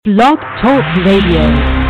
Blog Talk Radio.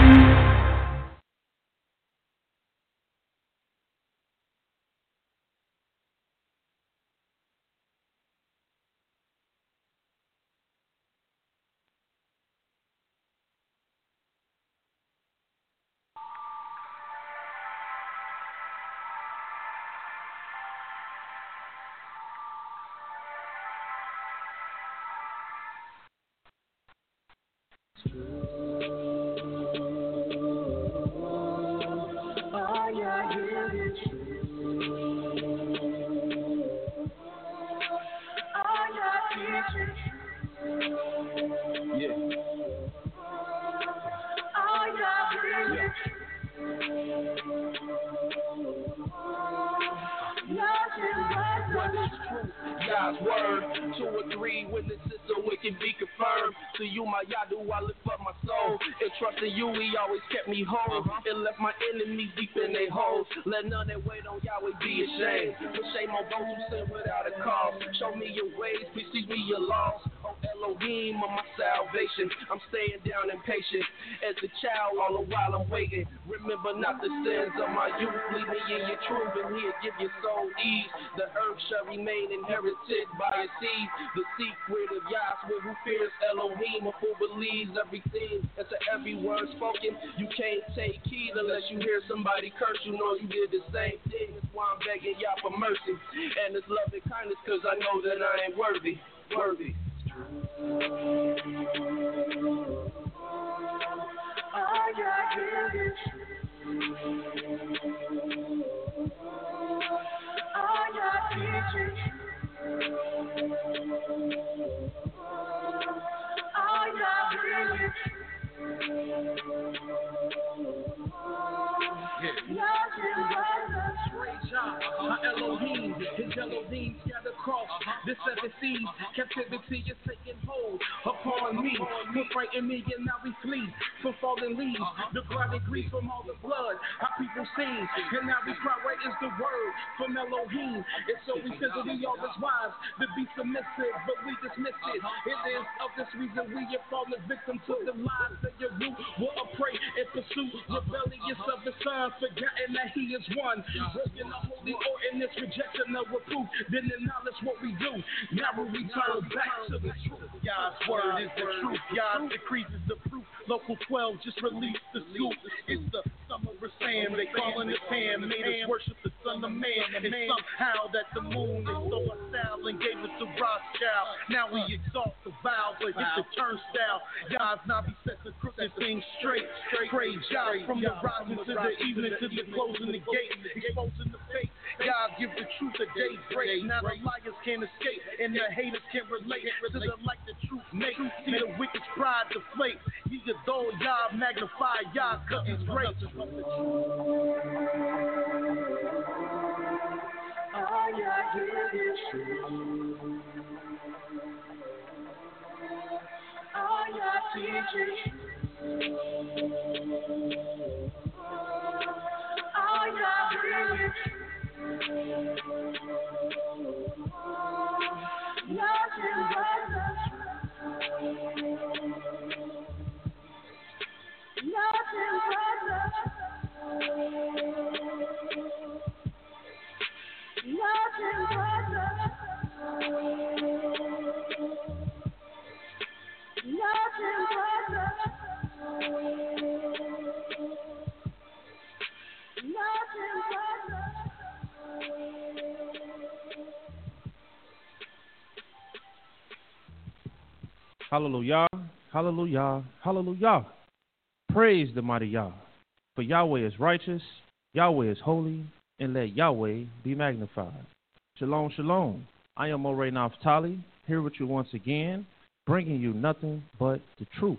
Hallelujah, hallelujah, hallelujah. Praise the mighty Yah. For Yahweh is righteous, Yahweh is holy, and let Yahweh be magnified. Shalom, shalom. I am Moray Naphtali, here with you once again, bringing you nothing but the truth.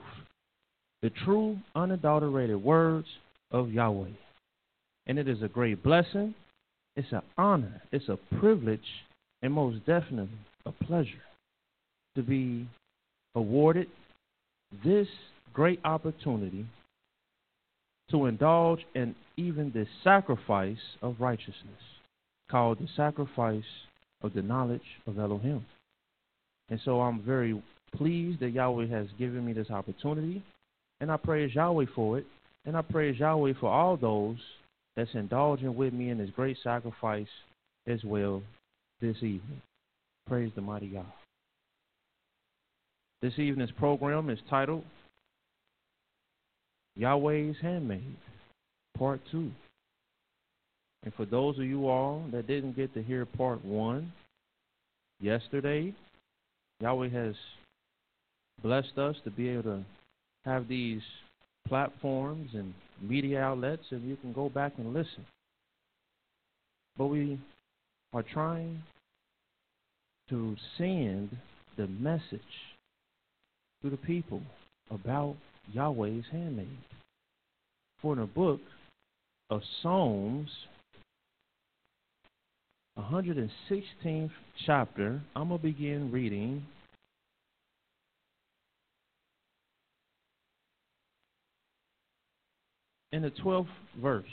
The true, unadulterated words of Yahweh. And it is a great blessing, it's an honor, it's a privilege, and most definitely a pleasure to be awarded this great opportunity to indulge in even the sacrifice of righteousness, called the sacrifice of the knowledge of Elohim. And so I'm very pleased that Yahweh has given me this opportunity And I praise Yahweh for it. And I praise Yahweh for all those that's indulging with me in this great sacrifice as well this evening. Praise the mighty Yah. This evening's program is titled Yahweh's Handmaid, Part 2. And for those of you all that didn't get to hear Part 1 yesterday, Yahweh has blessed us to be able to have these platforms and media outlets, and you can go back and listen. But we are trying to send the message to the people about Yahweh's handmaid. For in the book of Psalms, 116th chapter, I'm going to begin reading in the 12th verse.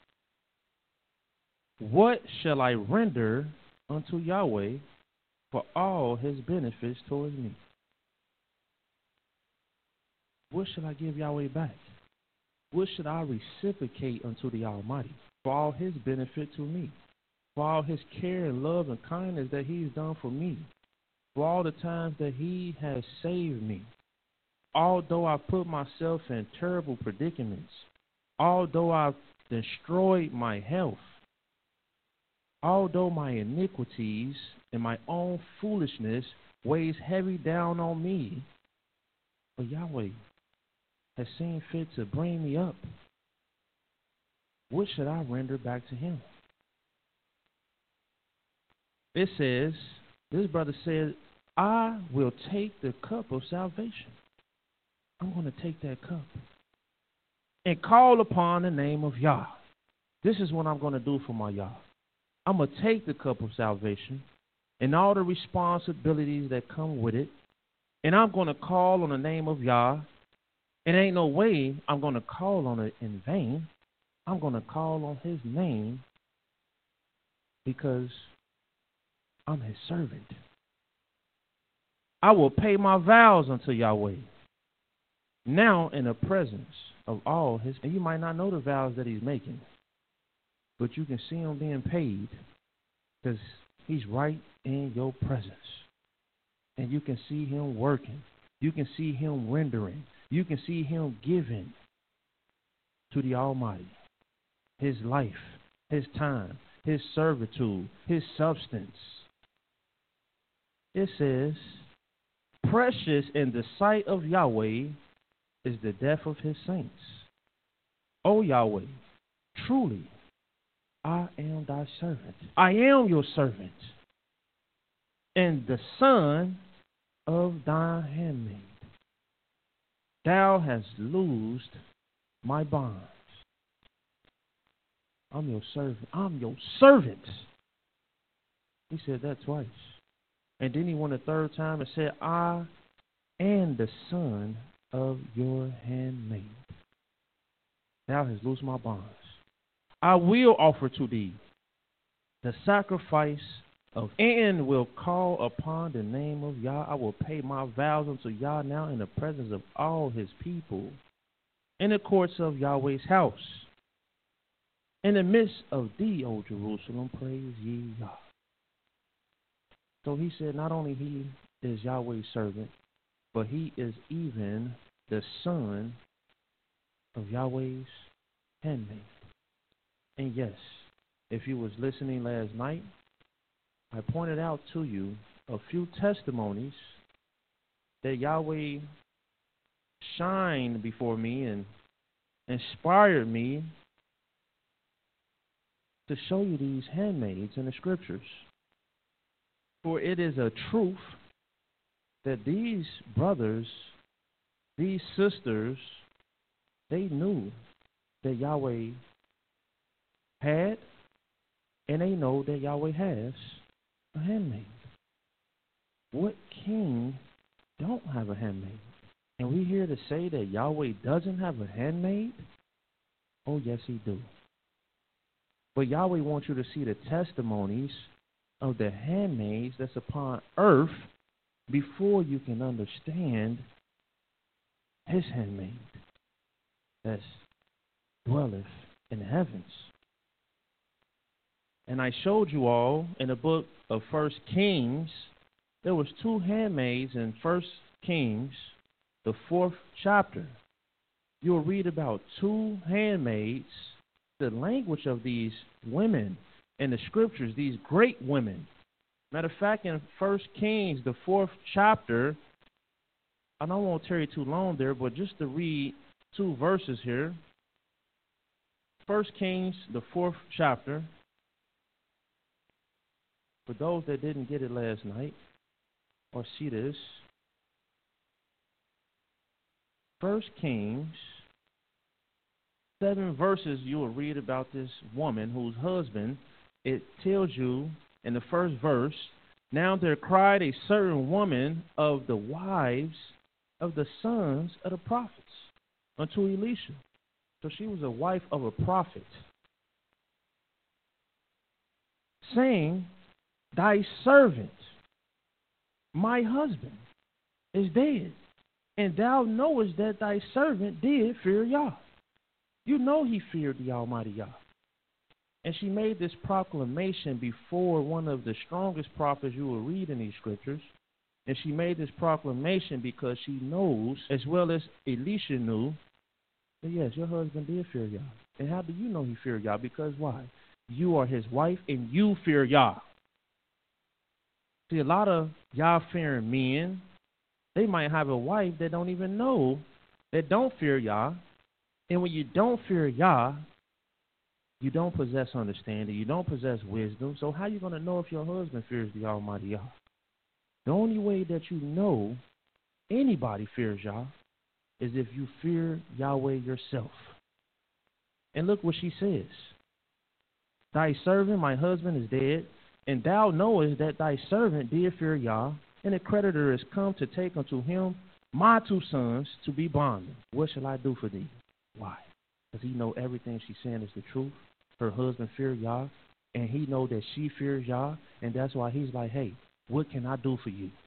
What shall I render unto Yahweh for all his benefits towards me? What shall I give Yahweh back? What should I reciprocate unto the Almighty for all his benefit to me? For all his care and love and kindness that he's done for me? For all the times that he has saved me? Although I put myself in terrible predicaments, although I've destroyed my health, although my iniquities and my own foolishness weighs heavy down on me, but Yahweh has seen fit to bring me up. What should I render back to him? It says, this brother says, I will take the cup of salvation. I'm going to take that cup and call upon the name of Yah. This is what I'm going to do for my Yah. I'm going to take the cup of salvation and all the responsibilities that come with it, and I'm going to call on the name of Yah. And ain't no way I'm going to call on it in vain. I'm going to call on his name because I'm his servant. I will pay my vows unto Yahweh now in the presence of all his. And you might not know the vows that he's making, but you can see him being paid because he's right in your presence. And you can see him working. You can see him rendering. You can see him giving to the Almighty his life, his time, his servitude, his substance. It says, precious in the sight of Yahweh is the death of his saints. O Yahweh, truly, I am thy servant. I am your servant, and the son of thy handmaid. Thou hast loosed my bonds. I'm your servant. I'm your servant. He said that twice. And then he went a third time and said, I am the son of your handmaid. Thou hast loosed my bonds. I will offer to thee the sacrifice of, and will call upon the name of Yah. I will pay my vows unto Yah now in the presence of all his people, in the courts of Yahweh's house. In the midst of thee, O Jerusalem, praise ye Yah. So he said not only he is Yahweh's servant, but he is even the son of Yahweh's handmaid. And yes, if you was listening last night, I pointed out to you a few testimonies that Yahweh shined before me and inspired me to show you these handmaids in the scriptures. For it is a truth that these brothers, these sisters, they knew that Yahweh had, and they know that Yahweh has a handmaid. What king don't have a handmaid? And we here to say that Yahweh doesn't have a handmaid? Oh, yes, he do. But Yahweh wants you to see the testimonies of the handmaids that's upon earth before you can understand his handmaid. that dwelleth in the heavens. And I showed you all in the book of 1 Kings, there was 2 handmaids in 1 Kings, the 4th chapter. You'll read about 2 handmaids, the language of these women in the scriptures, these great women. Matter of fact, in 1 Kings, the 4th chapter, I don't want to tarry too long there, but just to read 2 verses here. 1 Kings, the 4th chapter. For those that didn't get it last night or see this, 1 Kings, 7 verses, you will read about this woman whose husband, it tells you in the first verse, now there cried a certain woman of the wives of the sons of the prophets unto Elisha. So she was a wife of a prophet, saying, thy servant, my husband, is dead, and thou knowest that thy servant did fear Yah. You know he feared the Almighty Yah. And she made this proclamation before one of the strongest prophets you will read in these scriptures. And she made this proclamation because she knows, as well as Elisha knew, that yes, your husband did fear Yah. And how do you know he feared Yah? Because why? You are his wife and you fear Yah. See, a lot of Yah-fearing men, they might have a wife that don't even know, that don't fear Yah. And when you don't fear Yah, you don't possess understanding, you don't possess wisdom. So how are you going to know if your husband fears the Almighty Yah? The only way that you know anybody fears Yah is if you fear Yahweh yourself. And look what she says. Thy servant, my husband, is dead, and thou knowest that thy servant did fear Yah, and the creditor is come to take unto him my 2 sons to be bondmen. What shall I do for thee? Why? Because he know everything she's saying is the truth. Her husband feared Yah, and he know that she fears Yah, and that's why he's like, hey, what can I do for you?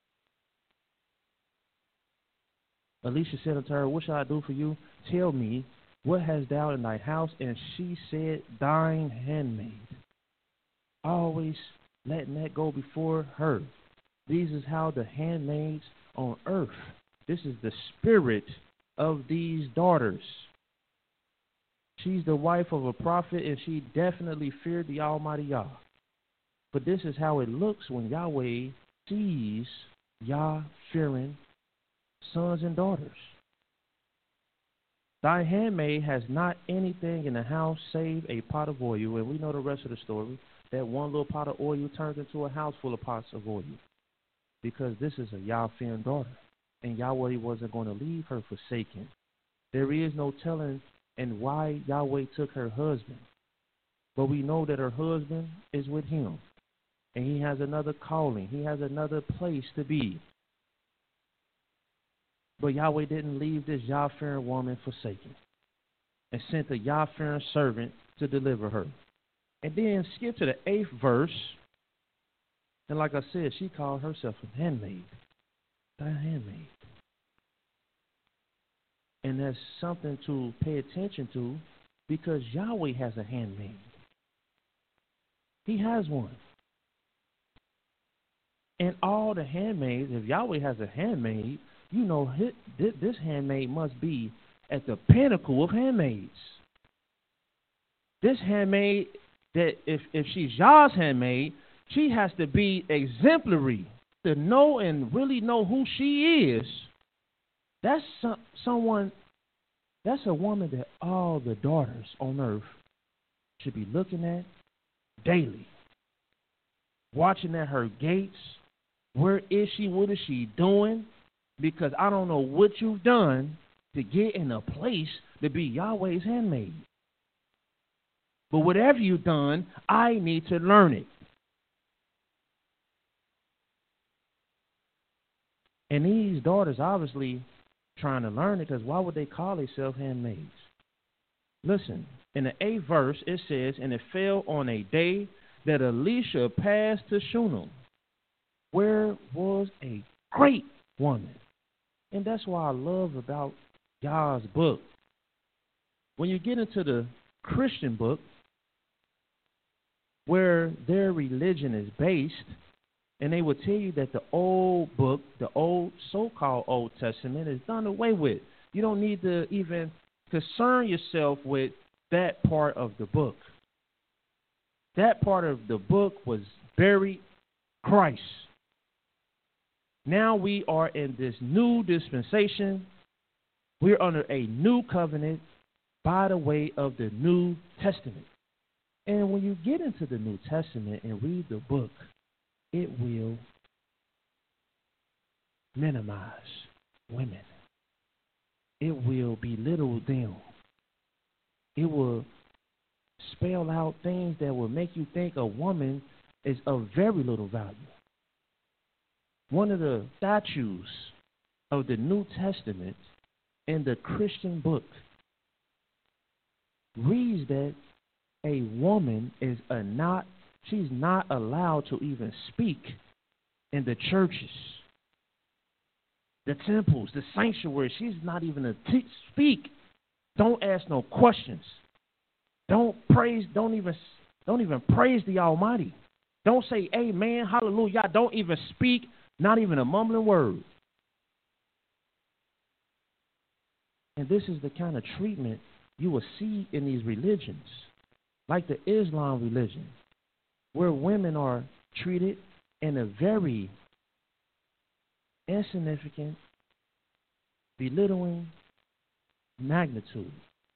Elisha said unto her, what shall I do for you? Tell me, what hast thou in thy house? And she said, thine handmaid. Always letting that go before her. This is how the handmaids on earth, this is the spirit of these daughters. She's the wife of a prophet, and she definitely feared the Almighty Yah. But this is how it looks when Yahweh sees Yah-fearing sons and daughters. Thy handmaid has not anything in the house save a pot of oil. And we know the rest of the story. That one little pot of oil turned into a house full of pots of oil. Because this is a Yah-fearing daughter. And Yahweh wasn't going to leave her forsaken. There is no telling and why Yahweh took her husband. But we know that her husband is with him. And he has another calling. He has another place to be. But Yahweh didn't leave this Yah-fearing woman forsaken. And sent a Yah-fearing servant to deliver her. And then skip to the 8th verse. And like I said, she called herself a handmaid. Thy handmaid. And that's something to pay attention to because Yahweh has a handmaid. He has one. And all the handmaids, if Yahweh has a handmaid, you know this handmaid must be at the pinnacle of handmaids. This handmaid, that if she's Yah's handmaid, she has to be exemplary to know and really know who she is. That's someone, that's a woman that all the daughters on earth should be looking at daily. Watching at her gates. Where is she? What is she doing? Because I don't know what you've done to get in a place to be Yahweh's handmaid. But whatever you've done, I need to learn it. And these daughters obviously trying to learn it because why would they call themselves handmaids? Listen, in the 8th verse it says, and it fell on a day that Elisha passed to Shunem, where was a great woman. And that's what I love about Yah's book. When you get into the Christian book, where their religion is based, and they will tell you that the old book, the old so-called Old Testament, is done away with. You don't need to even concern yourself with that part of the book. That part of the book was buried Christ. Now we are in this new dispensation. We're under a new covenant by the way of the New Testament. And when you get into the New Testament and read the book, it will minimize women. It will belittle them. It will spell out things that will make you think a woman is of very little value. One of the statutes of the New Testament in the Christian book reads that a woman is she's not allowed to even speak in the churches, the temples, the sanctuary. She's not even to speak. Don't ask no questions. Don't even praise the Almighty. Don't say amen, hallelujah. Don't even speak, not even a mumbling word. And this is the kind of treatment you will see in these religions, like the Islam religion, where women are treated in a very insignificant, belittling magnitude.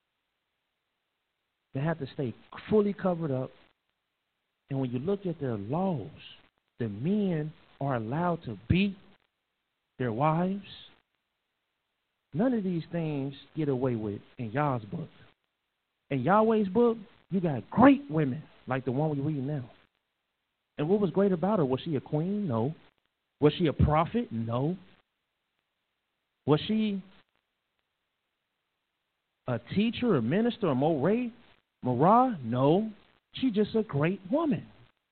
They have to stay fully covered up. And when you look at their laws, the men are allowed to beat their wives. None of these things get away with in Yah's book. In Yahweh's book, you got great women like the one we're reading now. And what was great about her? Was she a queen? No. Was she a prophet? No. Was she a teacher, a minister, a Morah? No. She's just a great woman.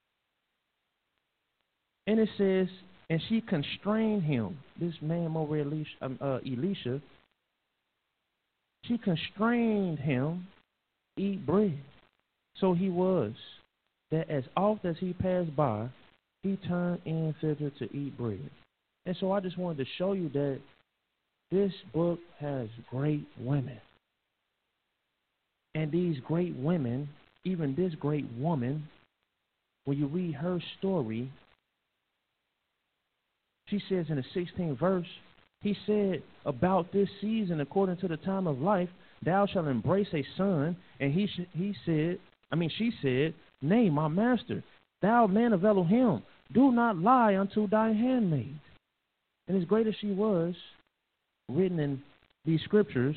And it says, and she constrained him, this man over Elisha, she constrained him to eat bread. So he was, that as oft as he passed by, he turned in thither to eat bread. And so I just wanted to show you that this book has great women. And these great women, even this great woman, when you read her story, she says in the 16th verse, he said, about this season, according to the time of life, thou shalt embrace a son. And she said, nay, my master, thou man of Elohim, do not lie unto thy handmaid. And as great as she was, written in these scriptures,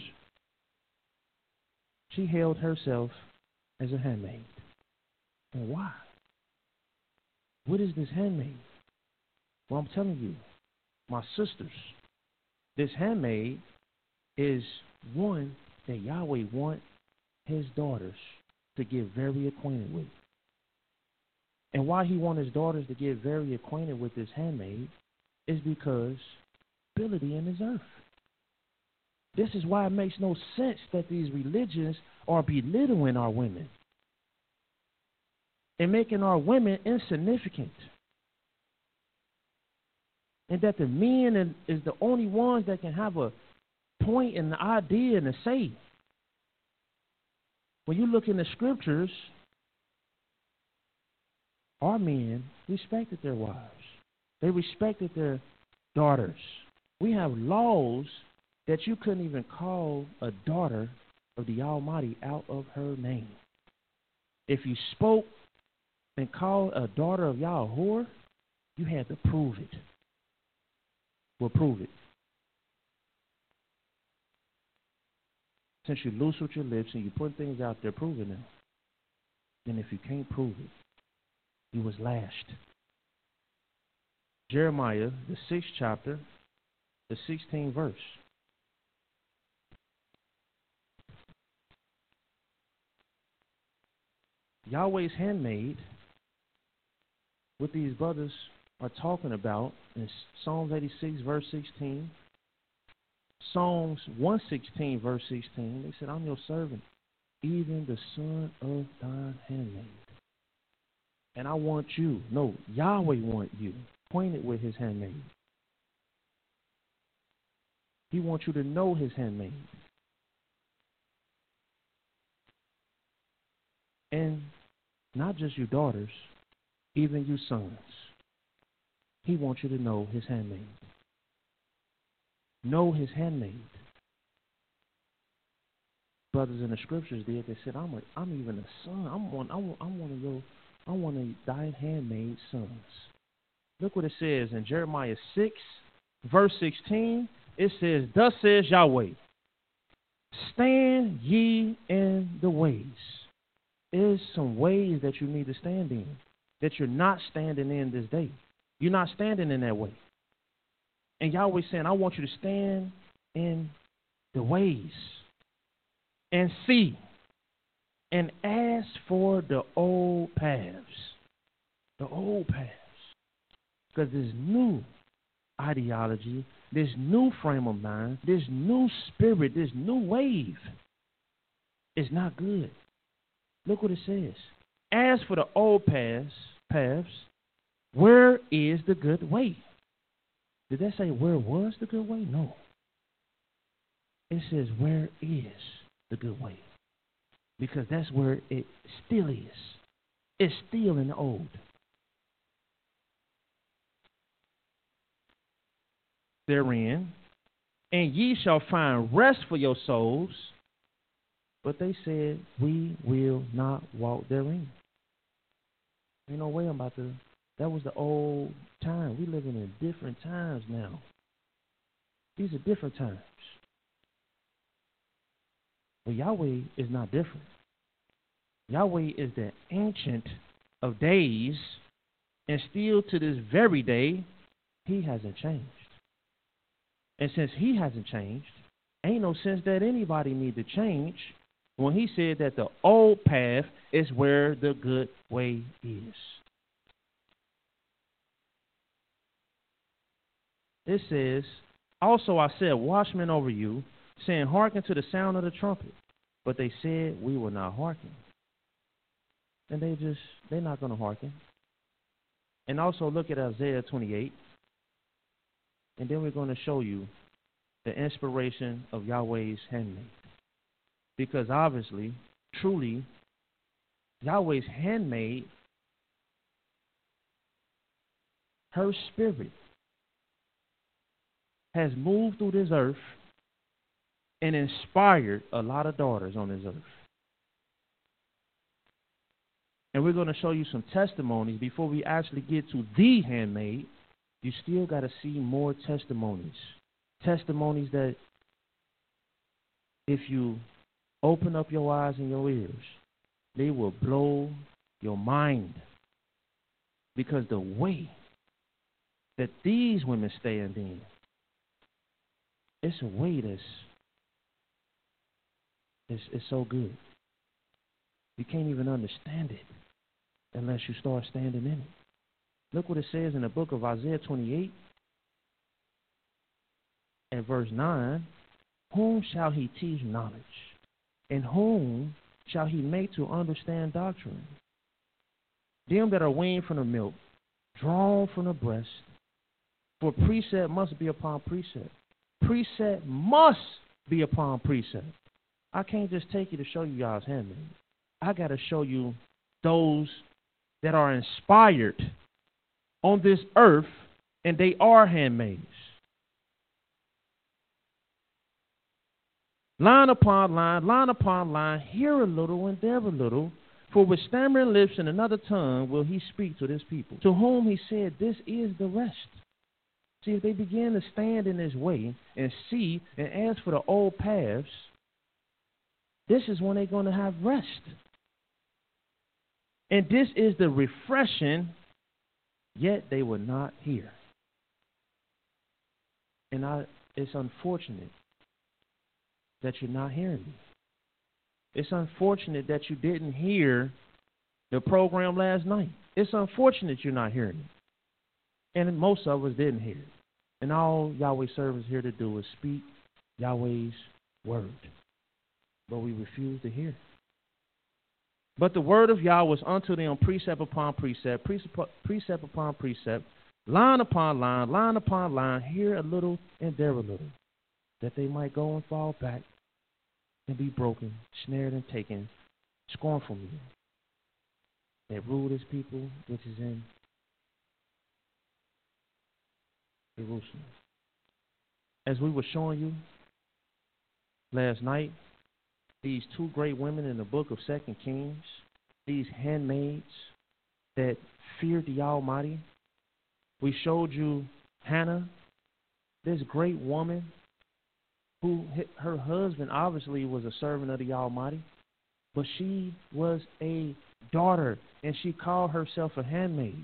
she held herself as a handmaid. And why? What is this handmaid? Well, I'm telling you, my sisters, this handmaid is one that Yahweh wants his daughters to get very acquainted with. And why he wants his daughters to get very acquainted with this handmaid is because ability in his earth. This is why it makes no sense that these religions are belittling our women and making our women insignificant. And that the men is the only ones that can have a point and the idea and a say. When you look in the scriptures, our men respected their wives. They respected their daughters. We have laws that you couldn't even call a daughter of the Almighty out of her name. If you spoke and called a daughter of Yah a whore, you had to prove it. Well, prove it. Since you're loose with your lips and you put things out there, prove it now. And if you can't prove it, you was lashed. Jeremiah, the 6th chapter, the 16th verse. Yahweh's handmaid, what these brothers are talking about in Psalms 86, verse 16, Psalms 116, verse 16, they said, I'm your servant. even the son of thine handmaid. And I want you, no, Yahweh want you acquainted with his handmaid. He wants you to know his handmaid. And not just you daughters, even you sons. He wants you to know his handmaid. Know his handmaid. Brothers in the scriptures did. They said, I'm even a son. I'm one of thy handmaid sons. Look what it says in Jeremiah 6, verse 16. It says, thus says Yahweh, stand ye in the ways. There's some ways that you need to stand in that you're not standing in this day. You're not standing in that way. And Yahweh saying, I want you to stand in the ways and see and ask for the old paths. The old paths. Because this new ideology, this new frame of mind, this new spirit, this new wave is not good. Look what it says. As for the old paths, where is the good way? Did that say where was the good way? No. It says where is the good way? Because that's where it still is. It's still in the old. Therein, and ye shall find rest for your souls. But they said, we will not walk therein. Ain't no way I'm about to. That was the old time. We living in different times now. These are different times. But Yahweh is not different. Yahweh is the ancient of days, and still to this very day, he hasn't changed. And since he hasn't changed, ain't no sense that anybody need to change when he said that the old path is where the good way is. It says, also I said, watchmen over you, saying, hearken to the sound of the trumpet. But they said, we will not hearken. And they're not going to hearken. And also look at Isaiah 28. And then we're going to show you the inspiration of Yahweh's handmaid. Because obviously, truly, Yahweh's handmaid, her spirit has moved through this earth and inspired a lot of daughters on this earth. And we're going to show you some testimonies before we actually get to the handmaid. You still got to see more testimonies. Testimonies that if you open up your eyes and your ears, they will blow your mind. Because the way that these women stand in, it's a way that's it's so good. You can't even understand it unless you start standing in it. Look what it says in the book of Isaiah 28 and verse 9. Whom shall he teach knowledge? And whom shall he make to understand doctrine? Them that are weaned from the milk, drawn from the breast. For precept must be upon precept. Precept must be upon precept. I can't just take you to show you y'all's handmaid. I got to show you those that are inspired on this earth, and they are handmaids. Line upon line, hear a little and there a little, for with stammering lips and another tongue will he speak to this people, to whom he said, this is the rest. See, if they begin to stand in this way and see and ask for the old paths, this is when they're going to have rest. And this is the refreshing, yet they will not hear. And it's unfortunate that you're not hearing me. It's unfortunate that you didn't hear the program last night. It's unfortunate you're not hearing it. And most of us didn't hear it. And all Yahweh servants here to do is speak Yahweh's word. But we refuse to hear it. But the word of Yah was unto them precept upon precept, precept upon precept, line upon line upon line, here a little and there a little, that they might go and fall back and be broken, snared and taken, scornful men, that ruled his people, which is in Jerusalem. As we were showing you last night, these two great women in the book of 2 Kings, these handmaids that feared the Almighty. We showed you Hannah, this great woman who her husband obviously was a servant of the Almighty, but she was a daughter and she called herself a handmaid.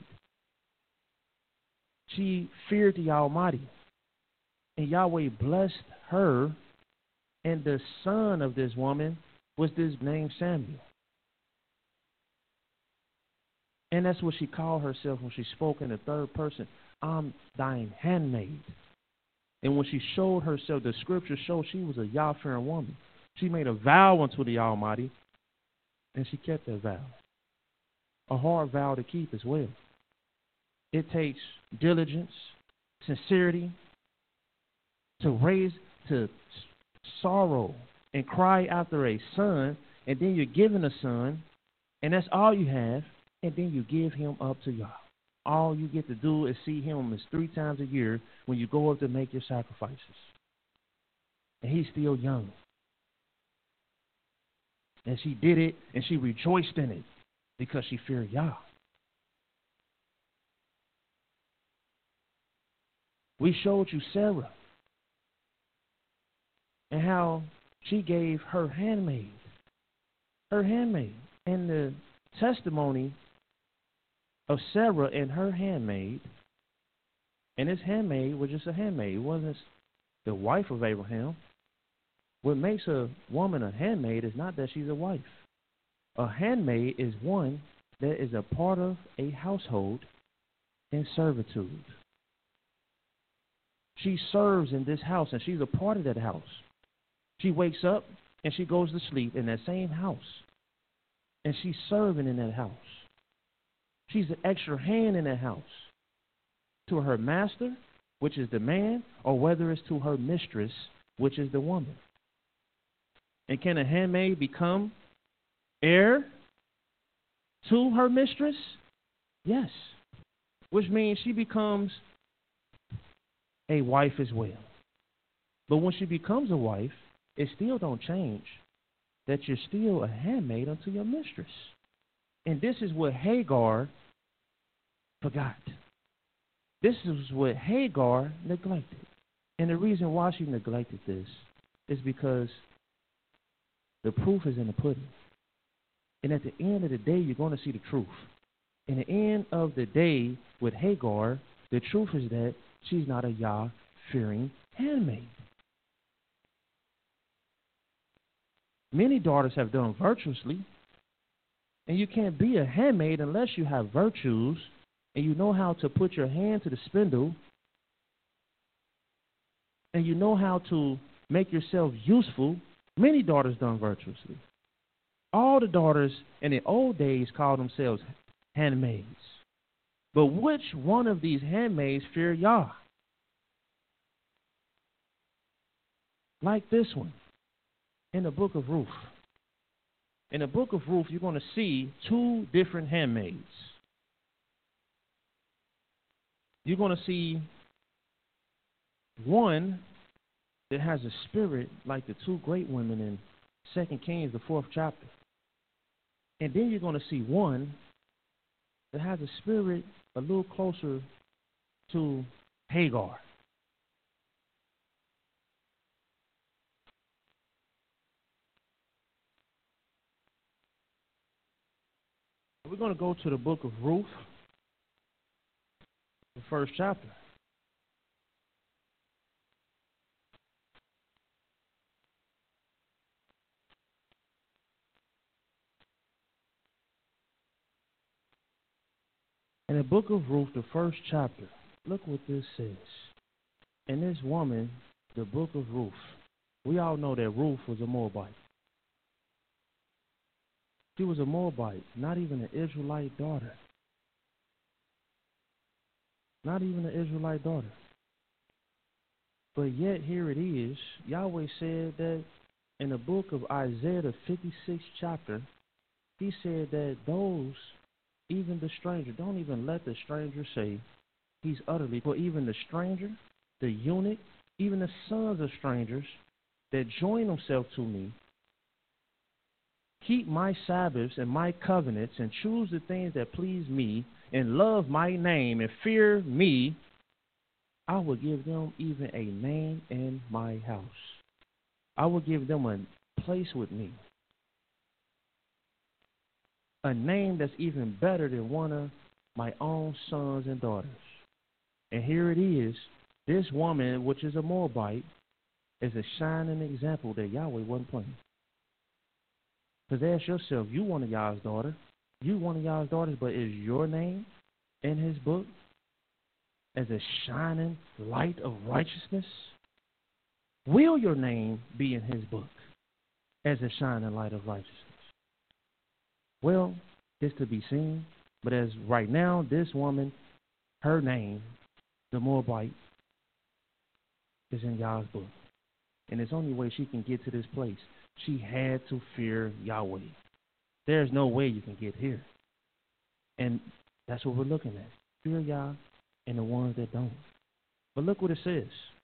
She feared the Almighty, and Yahweh blessed her, and the son of this woman was this named Samuel. And that's what she called herself when she spoke in the third person. I'm thine handmaid. And when she showed herself, the scripture showed she was a Yah-fearing woman. She made a vow unto the Almighty, and she kept that vow. A hard vow to keep as well. It takes diligence, sincerity, to sorrow and cry after a son, and then you're given a son, and that's all you have, and then you give him up to Yah. All you get to do is see him as 3 times a year when you go up to make your sacrifices. And he's still young. And she did it, and she rejoiced in it because she feared Yah. We showed you Sarah and how she gave her handmaid. And the testimony of Sarah and her handmaid, and this handmaid was just a handmaid. It wasn't the wife of Abraham. What makes a woman a handmaid is not that she's a wife. A handmaid is one that is a part of a household in servitude. She serves in this house, and she's a part of that house. She wakes up, and she goes to sleep in that same house. And she's serving in that house. She's an extra hand in that house. To her master, which is the man, or whether it's to her mistress, which is the woman. And can a handmaid become heir to her mistress? Yes. Which means she becomes a wife as well. But when she becomes a wife, it still don't change that you're still a handmaid unto your mistress. And this is what Hagar forgot. This is what Hagar neglected. And the reason why she neglected this is because the proof is in the pudding. And at the end of the day, you're going to see the truth. In the end of the day with Hagar, the truth is that she's not a Yah-fearing handmaid. Many daughters have done virtuously, and you can't be a handmaid unless you have virtues and you know how to put your hand to the spindle and you know how to make yourself useful. Many daughters done virtuously. All the daughters in the old days called themselves handmaids. But which one of these handmaids fear Yah? Like this one. In the book of Ruth. In the book of Ruth, you're going to see 2 different handmaids. You're going to see one that has a spirit like the 2 great women in 2 Kings, the 4th chapter. And then you're going to see one that has a spirit a little closer to Hagar. We're going to go to the book of Ruth, the 1st chapter. In the book of Ruth, the 1st chapter, look what this says. And this woman, the book of Ruth, we all know that Ruth was a Moabite. She was a Moabite, not even an Israelite daughter. Not even an Israelite daughter. But yet here it is. Yahweh said that in the book of Isaiah, the 56th chapter, he said that those, even the stranger, don't even let the stranger say he's utterly, for even the stranger, the eunuch, even the sons of strangers that join themselves to me, keep my Sabbaths and my covenants and choose the things that please me and love my name and fear me, I will give them even a name in my house. I will give them a place with me. A name that's even better than one of my own sons and daughters. And here it is. This woman, which is a Moabite, is a shining example that Yahweh wasn't playing. Because ask yourself, you one of y'all's daughter. You one of y'all's daughters, but is your name in his book as a shining light of righteousness? Will your name be in his book as a shining light of righteousness? Well, it's to be seen. But as right now, this woman, her name, the Moabite, is in Yah's book. And it's the only way she can get to this place. She had to fear Yahweh. There's no way you can get here. And that's what we're looking at. Fear Yah and the ones that don't. But look what it says.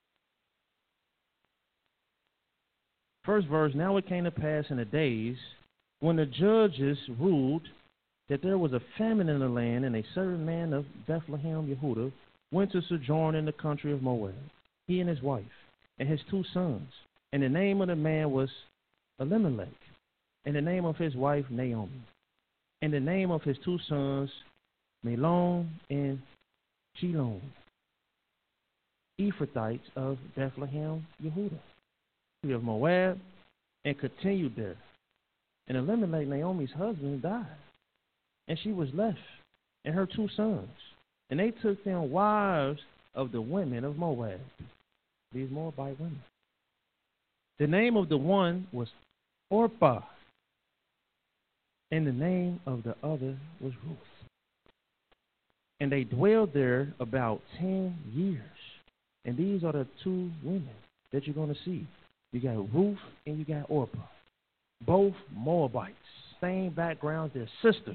First verse, now it came to pass in the days when the judges ruled that there was a famine in the land, and a certain man of Bethlehem, Yehudah, went to sojourn in the country of Moab, he and his wife, and his 2 sons. And the name of the man was Elimelech, and the name of his wife Naomi, and the name of his 2 sons Mahlon and Chilion, Ephrathites of Bethlehem, Yehudah, of Moab, and continued there. And Elimelech, Naomi's husband, died, and she was left, and her 2 sons. And they took them wives of the women of Moab, these Moabite women. The name of the one was Orpah, and the name of the other was Ruth. And they dwelled there about 10 years. And these are the 2 women that you're going to see. You got Ruth and you got Orpah. Both Moabites. Same background. They're sisters.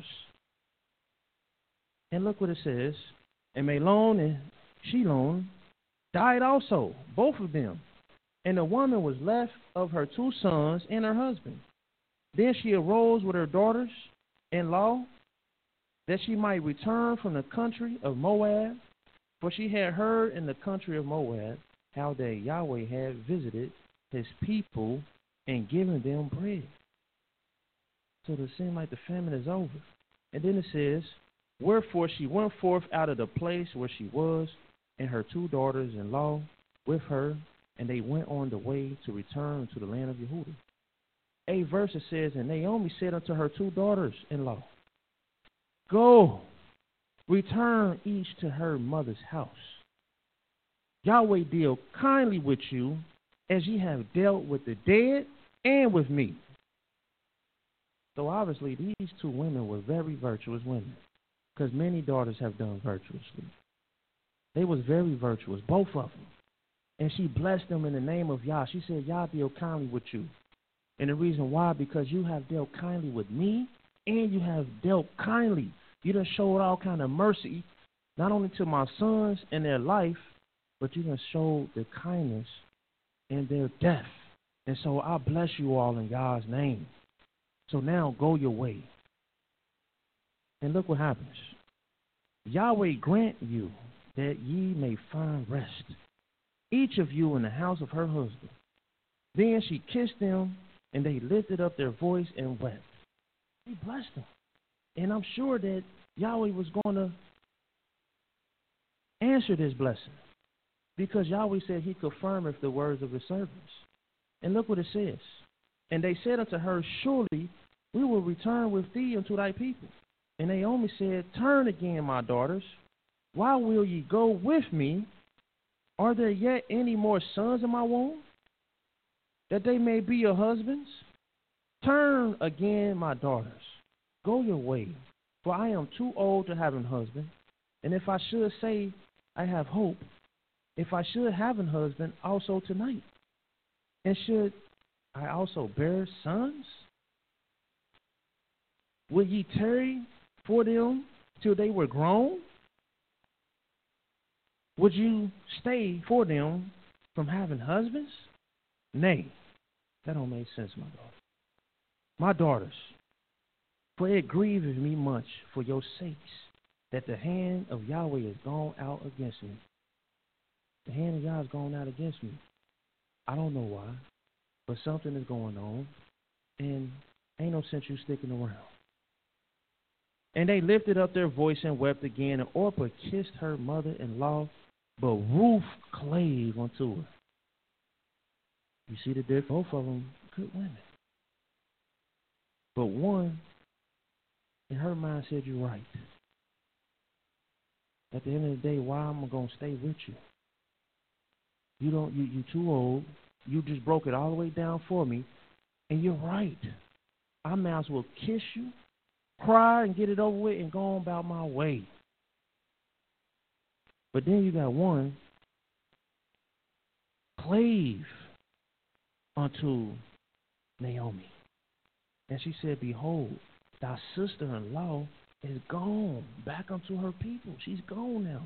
And look what it says. And Mahlon and Chilion died also, both of them. And the woman was left of her 2 sons and her husband. Then she arose with her daughters-in-law, that she might return from the country of Moab, for she had heard in the country of Moab how that Yahweh had visited his people and given them bread. So it seemed like the famine is over. And then it says, wherefore she went forth out of the place where she was, and her 2 daughters-in-law with her, and they went on the way to return to the land of Yehudah. 8 verse it says, and Naomi said unto her 2 daughters-in-law, go, return each to her mother's house. Yahweh deal kindly with you, as ye have dealt with the dead and with me. So obviously these 2 women were very virtuous women, because many daughters have done virtuously. They was very virtuous, both of them. And she blessed them in the name of Yah. She said, Yah deal kindly with you. And the reason why, because you have dealt kindly with me, and you have dealt kindly. You done showed all kind of mercy, not only to my sons and their life, but you done showed the kindness in their death. And so I bless you all in Yah's name. So now go your way. And look what happens. Yahweh grant you that ye may find rest, each of you in the house of her husband. Then she kissed them, and they lifted up their voice and wept. He blessed them. And I'm sure that Yahweh was going to answer this blessing, because Yahweh said he confirmeth the words of his servants. And look what it says. And they said unto her, surely we will return with thee unto thy people. And Naomi said, turn again, my daughters. Why will ye go with me? Are there yet any more sons in my womb, that they may be your husbands? Turn again, my daughters. Go your way, for I am too old to have a husband. And if I should say I have hope, if I should have a husband also tonight, and should I also bear sons? Will ye tarry for them till they were grown? Would you stay for them from having husbands? Nay, that don't make sense, my daughter. My daughters, for it grieveth me much for your sakes that the hand of Yahweh is gone out against me. The hand of Yahweh is gone out against me. I don't know why, but something is going on, and ain't no sense you sticking around. And they lifted up their voice and wept again, and Orpah kissed her mother-in-law, but Ruth clave unto her. You see the difference? Both of them good women. But one, in her mind, said, you're right. At the end of the day, why am I going to stay with you? You too old. You just broke it all the way down for me. And you're right. I may as well kiss you, cry, and get it over with and go on about my way. But then you got one, clave unto Naomi. And she said, behold, thy sister-in-law is gone back unto her people. She's gone now.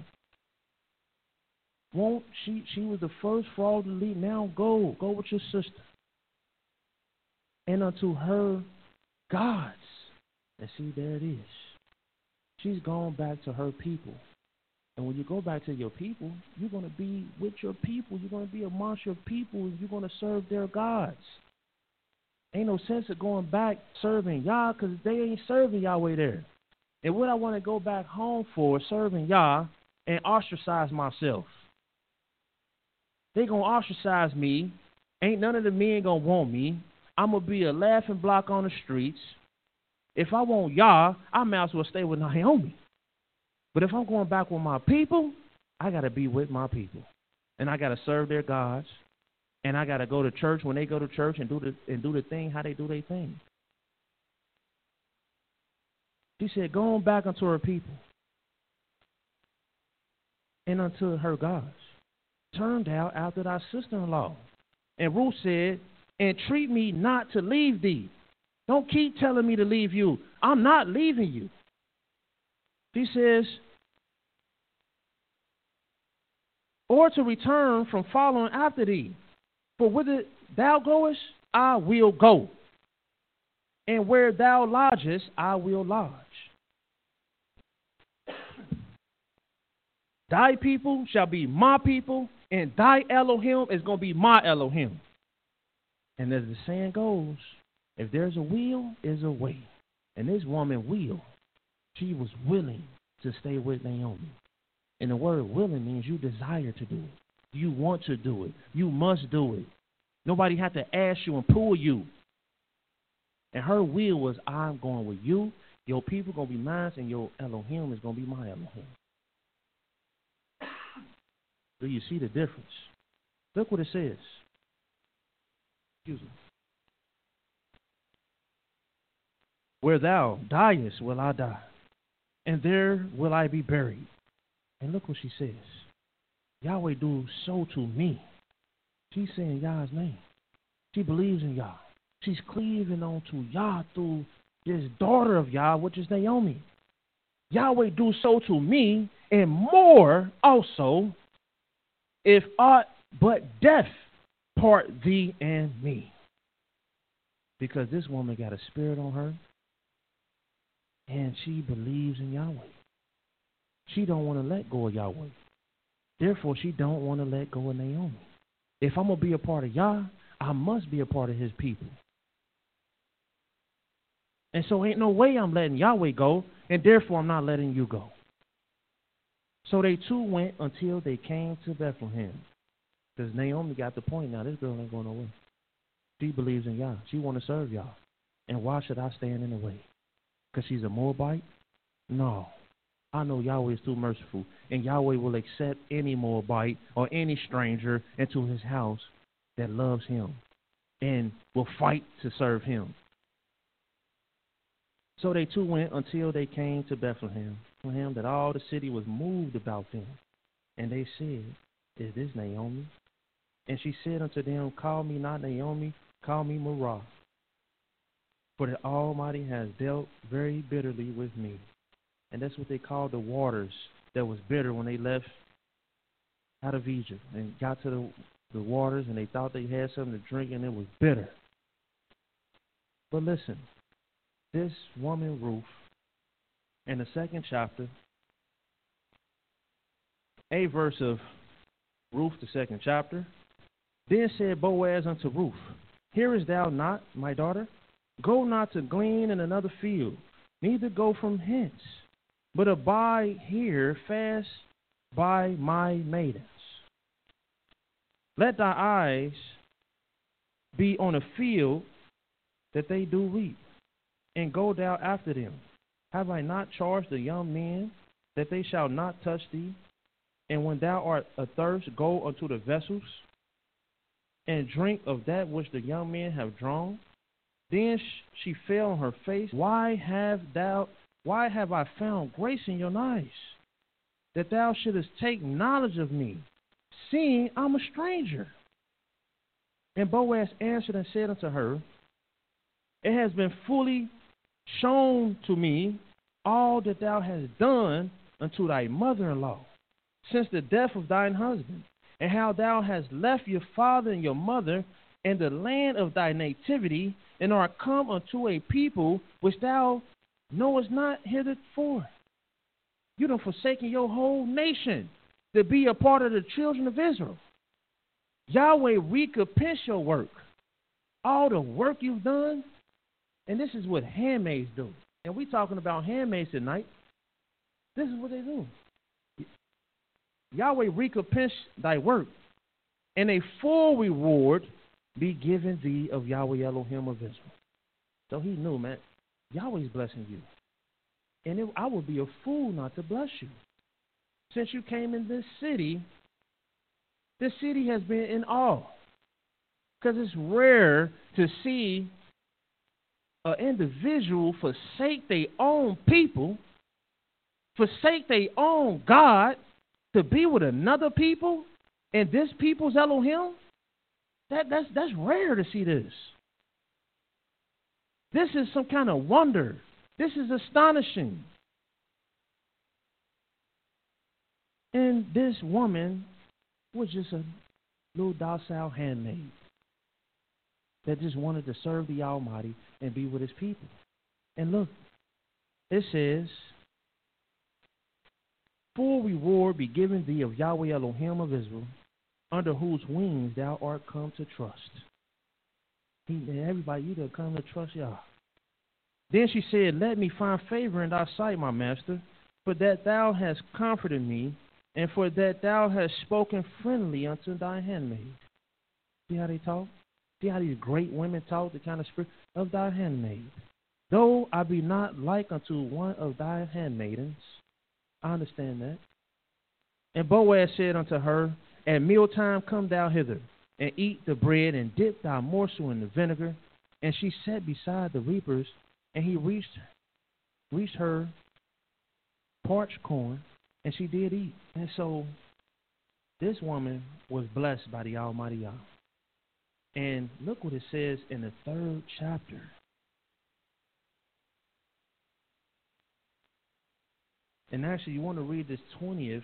Won't she was the first fraud to leave. Now go with your sister. And unto her gods. And see, there it is. She's gone back to her people. And when you go back to your people, you're going to be with your people. You're going to be amongst your people, and you're going to serve their gods. Ain't no sense of going back serving Yah, because they ain't serving Yahweh there. And what I want to go back home for is serving Yah and ostracize myself. They going to ostracize me. Ain't none of the men going to want me. I'm going to be a laughing block on the streets. If I want Yah, I might as well stay with Naomi. But if I'm going back with my people, I got to be with my people. And I got to serve their gods. And I got to go to church when they go to church and do the thing how they do their thing. She said, go on back unto her people and unto her gods. Turned out after thy sister-in-law. And Ruth said, entreat me not to leave thee. Don't keep telling me to leave you. I'm not leaving you. She says, or to return from following after thee. For whither thou goest, I will go. And where thou lodgest, I will lodge. Thy people shall be my people, and thy Elohim is going to be my Elohim. And as the saying goes, if there's a will, there's a way. And this woman she was willing to stay with Naomi. And the word willing means you desire to do it. You want to do it. You must do it. Nobody had to ask you and pull you. And her will was, I'm going with you. Your people going to be mine, and your Elohim is going to be my Elohim. Do you see the difference? Look what it says. Excuse me. Where thou diest will I die, and there will I be buried. And look what she says. Yahweh do so to me. She's saying Yah's name. She believes in Yah. She's cleaving on to Yah through this daughter of Yah, which is Naomi. Yahweh do so to me, and more also, if aught but death part thee and me. Because this woman got a spirit on her, and she believes in Yahweh. She don't want to let go of Yahweh. Therefore, she don't want to let go of Naomi. If I'm going to be a part of Yah, I must be a part of his people. And so ain't no way I'm letting Yahweh go, and therefore I'm not letting you go. So they two went until they came to Bethlehem. Because Naomi got the point now, this girl ain't going nowhere. She believes in Yah. She want to serve Yah. And why should I stand in the way? Because she's a Moabite? No. I know Yahweh is too merciful, and Yahweh will accept any Moabite or any stranger into his house that loves him and will fight to serve him. So they two went until they came to Bethlehem, that all the city was moved about them. And they said, Is this Naomi? And she said unto them, Call me not Naomi, call me Mara. For the Almighty has dealt very bitterly with me. And that's what they called the waters that was bitter when they left out of Egypt and got to the waters, and they thought they had something to drink, and it was bitter. But listen, this woman Ruth, in the 2nd chapter, a verse of Ruth, the 2nd chapter, then said Boaz unto Ruth, Hearest thou not, my daughter? Go not to glean in another field, neither go from hence, but abide here fast by my maidens. Let thy eyes be on a field that they do reap, and go thou after them. Have I not charged the young men that they shall not touch thee? And when thou art athirst, go unto the vessels, and drink of that which the young men have drawn. Then she fell on her face. Why have I found grace in your eyes, that thou shouldest take knowledge of me, seeing I'm a stranger? And Boaz answered and said unto her, It has been fully shown to me all that thou hast done unto thy mother-in-law since the death of thine husband, and how thou hast left your father and your mother and the land of thy nativity, and art come unto a people which thou knowest not heretofore. You done forsaken your whole nation to be a part of the children of Israel. Yahweh recompense your work, all the work you've done. And this is what handmaids do. And we're talking about handmaids tonight. This is what they do. Yahweh recompense thy work, and a full reward be given thee of Yahweh Elohim of Israel. So he knew, man, Yahweh's blessing you. And I would be a fool not to bless you. Since you came in this city has been in awe. Because it's rare to see an individual forsake their own people, forsake their own God, to be with another people, and this people's Elohim. That's rare to see this. This is some kind of wonder. This is astonishing. And this woman was just a little docile handmaid that just wanted to serve the Almighty and be with his people. And look, it says, full reward be given thee of Yahweh Elohim of Israel, under whose wings thou art come to trust. Everybody, you done come to trust Yah. Then she said, Let me find favor in thy sight, my master, for that thou hast comforted me, and for that thou hast spoken friendly unto thy handmaid. See how they talk? See how these great women talk, the kind of spirit of thy handmaid. Though I be not like unto one of thy handmaidens. I understand that. And Boaz said unto her, At mealtime come thou hither, and eat the bread, and dip thy morsel in the vinegar. And she sat beside the reapers, and he reached her parched corn, and she did eat. And so this woman was blessed by the Almighty Yah. And look what it says in the 3rd chapter. And actually, you want to read this 20th,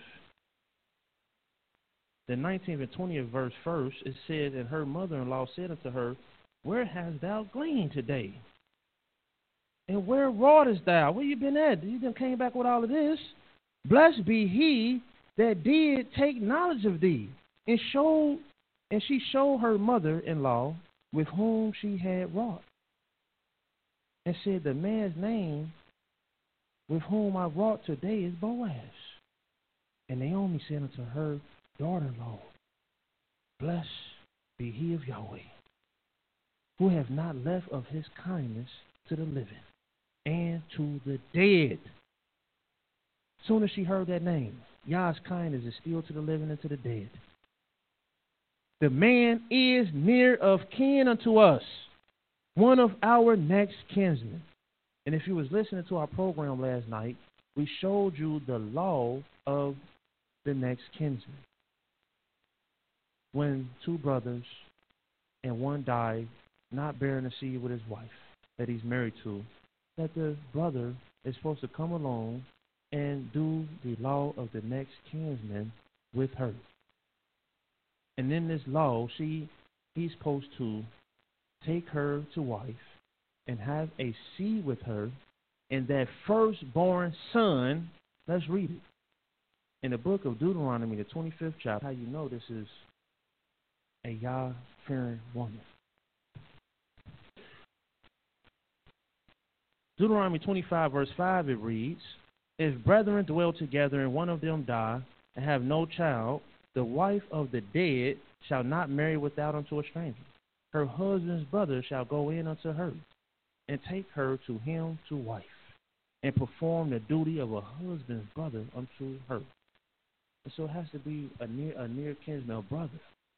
the 19th and 20th verse first. It says, And her mother-in-law said unto her, Where hast thou gleaned today? And where wroughtest thou? Where you been at? You done came back with all of this. Blessed be he that did take knowledge of thee, and she showed her mother-in-law with whom she had wrought, and said, The man's name with whom I wrought today is Boaz. And Naomi said unto her daughter-in-law, Blessed be he of Yahweh, who hath not left of his kindness to the living and to the dead. Soon as she heard that name, Yah's kindness is still to the living and to the dead. The man is near of kin unto us, one of our next kinsmen. And if you was listening to our program last night, we showed you the law of the next kinsman. When two brothers and one died, not bearing a seed with his wife that he's married to, that the brother is supposed to come along and do the law of the next kinsman with her. And in this law, he's supposed to take her to wife and have a seed with her, and that firstborn son, let's read it. In the book of Deuteronomy, the 25th chapter, how you know this is a Yah-fearing woman. Deuteronomy 25, verse 5, it reads, if brethren dwell together and one of them die and have no child, the wife of the dead shall not marry without unto a stranger. Her husband's brother shall go in unto her and take her to him to wife, and perform the duty of a husband's brother unto her. And so it has to be a near kinsman, brother.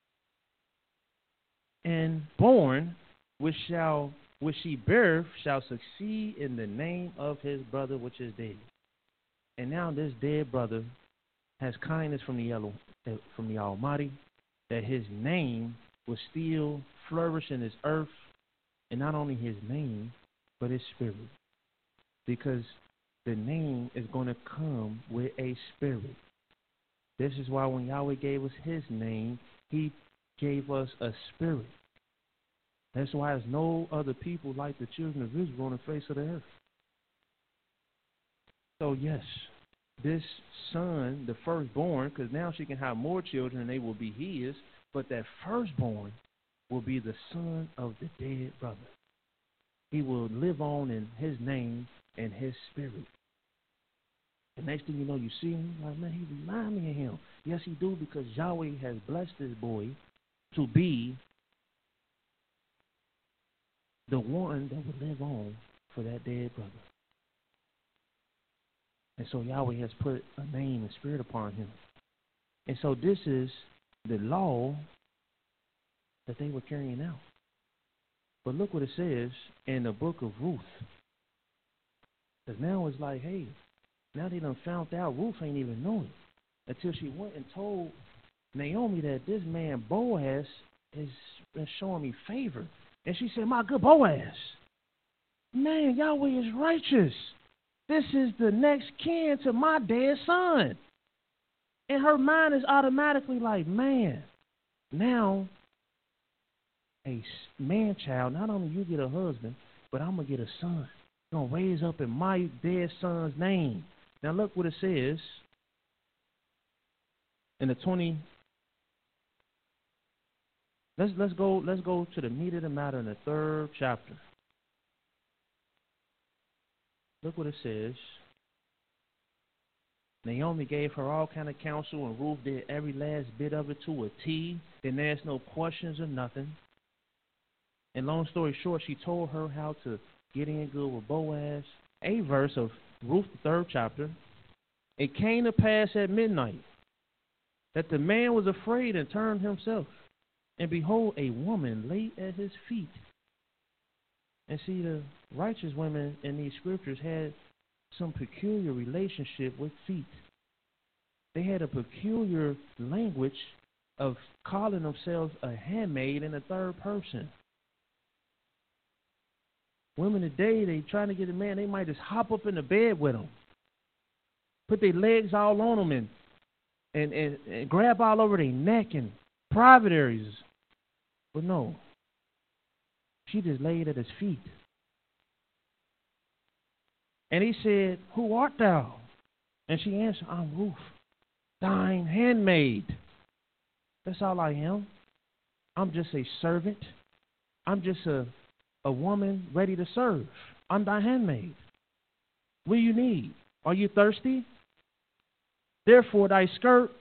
And born, which she beareth, shall succeed in the name of his brother which is dead. And now this dead brother has kindness from the Almighty, that his name will still flourish in this earth, and not only his name, but his spirit. Because the name is going to come with a spirit. This is why when Yahweh gave us his name, he gave us a spirit. That's why there's no other people like the children of Israel on the face of the earth. So yes, this son, the firstborn, because now she can have more children and they will be his, but that firstborn will be the son of the dead brother. He will live on in his name and his spirit. The next thing you know, you see him, like, man, he reminds me of him. Yes, he do, because Yahweh has blessed this boy to be the one that will live on for that dead brother. And so Yahweh has put a name and spirit upon him. And so this is the law that they were carrying out. But look what it says in the book of Ruth. Because now it's like, hey, now they done found out Ruth ain't even know it until she went and told Naomi that this man Boaz has been showing me favor. And she said, my good Boaz, man, Yahweh is righteous. This is the next kin to my dead son. And her mind is automatically like, man, now a man child, not only you get a husband, but I'm going to get a son. I'm going to raise up in my dead son's name. Now look what it says in the 20. Let's go to the meat of the matter in the 3rd chapter. Look what it says. Naomi gave her all kind of counsel, and Ruth did every last bit of it to a T. Didn't ask no questions or nothing. And long story short, she told her how to get in good with Boaz. A verse of Ruth, the 3rd chapter. It came to pass at midnight that the man was afraid and turned himself. And behold, a woman lay at his feet. And see, the righteous women in these scriptures had some peculiar relationship with feet. They had a peculiar language of calling themselves a handmaid in the 3rd person. Women today, they trying to get a man, they might just hop up in the bed with them, put their legs all on them, and grab all over their neck and private areas. But no, she just laid at his feet. And he said, who art thou? And she answered, I'm Ruth, thine handmaid. That's all I am. I'm just a servant. I'm just a woman ready to serve. I'm thy handmaid. What do you need? Are you thirsty? Therefore thy skirt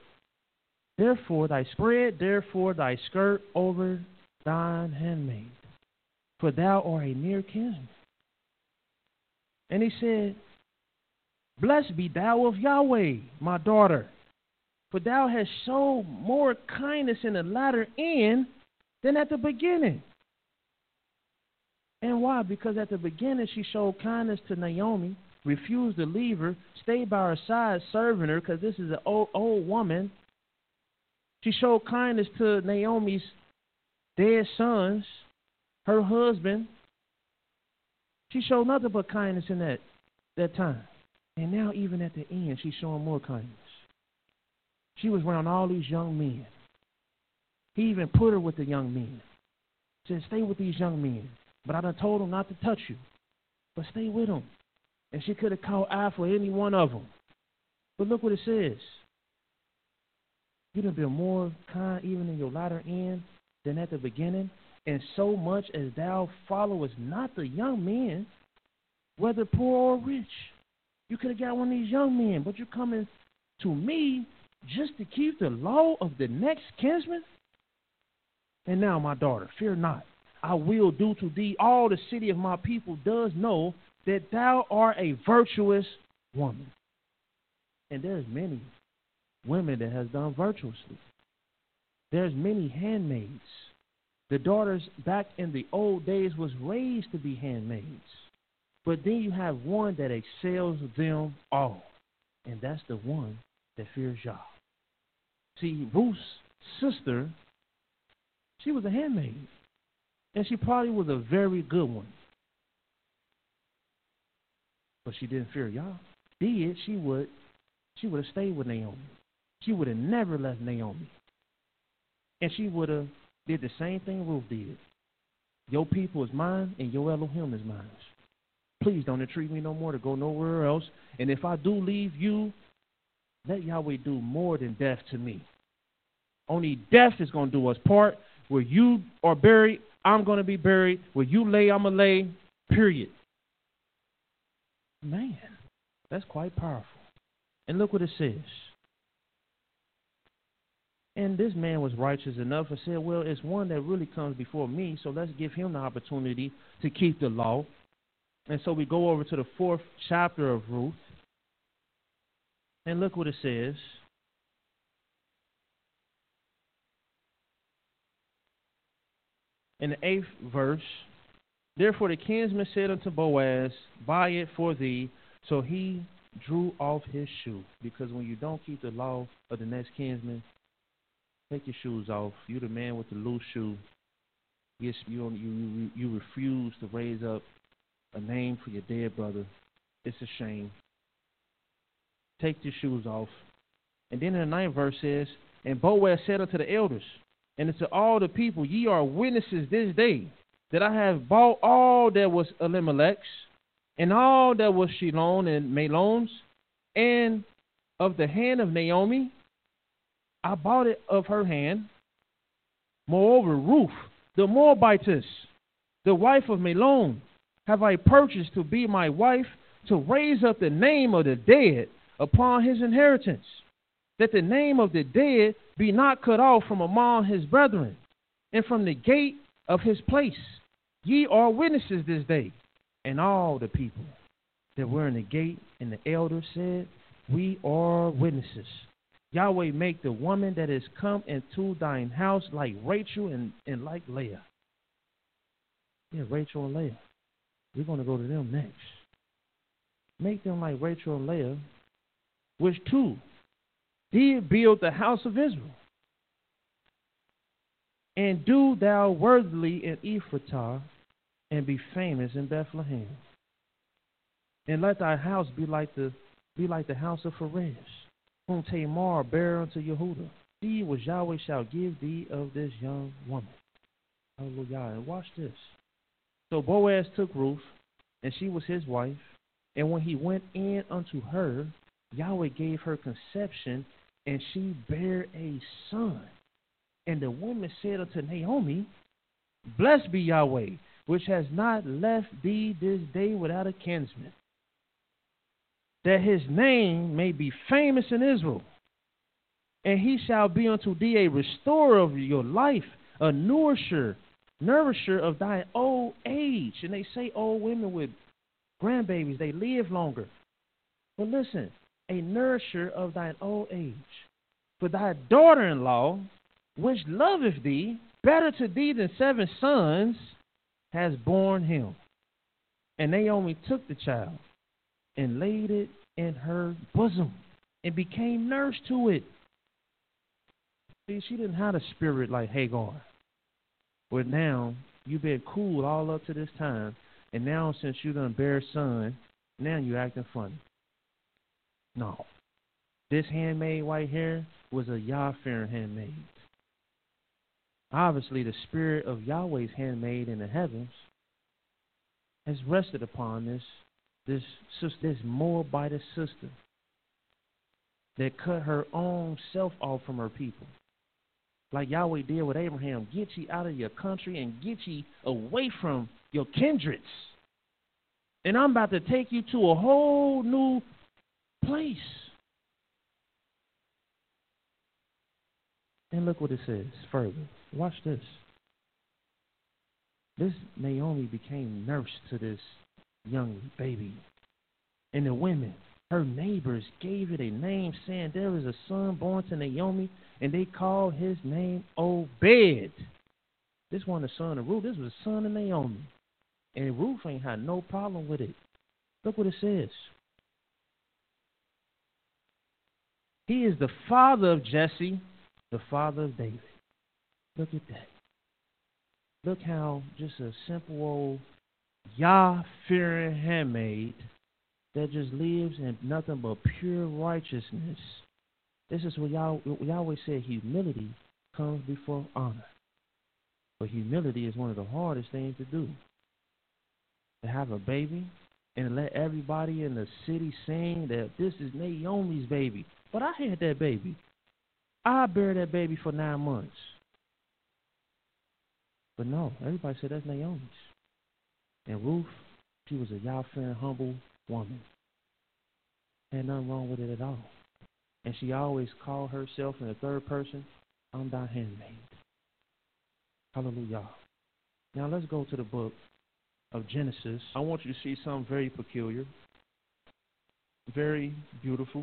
over thine handmaid, for thou art a near kinsman. And he said, blessed be thou of Yahweh, my daughter, for thou hast showed more kindness in the latter end than at the beginning. And why? Because at the beginning she showed kindness to Naomi, refused to leave her, stayed by her side serving her because this is an old woman. She showed kindness to Naomi's dead sons, her husband. She showed nothing but kindness in that time. And now even at the end, she's showing more kindness. She was around all these young men. He even put her with the young men. Said, stay with these young men. But I done told them not to touch you. But stay with them. And she could have called eye for any one of them. But look what it says. You done been more kind even in your latter end than at the beginning. And so much as thou followest not the young men, whether poor or rich. You could have got one of these young men, but you're coming to me just to keep the law of the next kinsman? And now, my daughter, fear not. I will do to thee all the city of my people does know that thou art a virtuous woman. And there's many women that has done virtuously. There's many handmaids. The daughters back in the old days was raised to be handmaids. But then you have one that excels them all. And that's the one that fears Yah. See, Ruth's sister, she was a handmaid. And she probably was a very good one. But she didn't fear Yah. She would have stayed with Naomi. She would have never left Naomi. And she would have did the same thing Ruth did. Your people is mine and your Elohim is mine. Please don't entreat me no more to go nowhere else. And if I do leave you, let Yahweh do more than death to me. Only death is going to do us part. Where you are buried, I'm going to be buried. Where you lay, I'm going to lay, period. Man, that's quite powerful. And look what it says. And this man was righteous enough and said, well, it's one that really comes before me, so let's give him the opportunity to keep the law. And so we go over to the 4th chapter of Ruth. And look what it says. In the 8th verse, therefore the kinsman said unto Boaz, buy it for thee. So he drew off his shoe. Because when you don't keep the law of the next kinsman, take your shoes off. You're the man with the loose shoe. Yes, you refuse to raise up a name for your dead brother. It's a shame. Take your shoes off. And then in the 9th verse says, and Boaz said unto the elders, and unto all the people, ye are witnesses this day, that I have bought all that was Elimelech's, and all that was Shilon and Mahlon's, and of the hand of Naomi, I bought it of her hand. Moreover, Ruth, the Moabitess, the wife of Mahlon, have I purchased to be my wife, to raise up the name of the dead upon his inheritance, that the name of the dead be not cut off from among his brethren, and from the gate of his place. Ye are witnesses this day. And all the people that were in the gate and the elders said, we are witnesses. Yahweh make the woman that is come into thine house like Rachel and like Leah. Yeah, Rachel and Leah. We're going to go to them next. Make them like Rachel and Leah, which two did build the house of Israel. And do thou worthily in Ephratah, and be famous in Bethlehem. And let thy house be like the house of Perez, whom Tamar bare unto Yehudah. See what Yahweh shall give thee of this young woman. Hallelujah. And watch this. So Boaz took Ruth, and she was his wife. And when he went in unto her, Yahweh gave her conception, and she bare a son. And the woman said unto Naomi, blessed be Yahweh, which has not left thee this day without a kinsman, that his name may be famous in Israel. And he shall be unto thee a restorer of your life, a nourisher of thy old age. And they say old women with grandbabies, they live longer. But listen, a nourisher of thine old age. For thy daughter-in-law, which loveth thee, better to thee than 7 sons, has borne him. And Naomi took the child and laid it in her bosom and became nurse to it. See, she didn't have a spirit like Hagar. But now, you've been cool all up to this time, and now since you done bear a son, now you acting funny. No. This handmaid right here was a Yah-fearing handmaid. Obviously, the spirit of Yahweh's handmaid in the heavens has rested upon this Moabite sister that cut her own self off from her people. Like Yahweh did with Abraham, get ye out of your country and get ye away from your kindreds. And I'm about to take you to a whole new place. And look what it says further. Watch this. This Naomi became nurse to this young baby. And the women, her neighbors, gave it a name, saying there is a son born to Naomi, and they called his name Obed. This wasn't the son of Ruth. This was the son of Naomi. And Ruth ain't had no problem with it. Look what it says. He is the father of Jesse, the father of David. Look at that. Look how just a simple old Yah-fearing handmaid that just lives in nothing but pure righteousness. This is what Yahweh said, humility comes before honor. But humility is one of the hardest things to do. To have a baby and let everybody in the city sing that this is Naomi's baby. But I had that baby. I buried that baby for 9 months. But no, everybody said that's Naomi's. And Ruth, she was a Yah-fearing, humble woman. Had nothing wrong with it at all. And she always called herself in the third person, I'm thy handmaid. Hallelujah. Now let's go to the book of Genesis. I want you to see something very peculiar, very beautiful.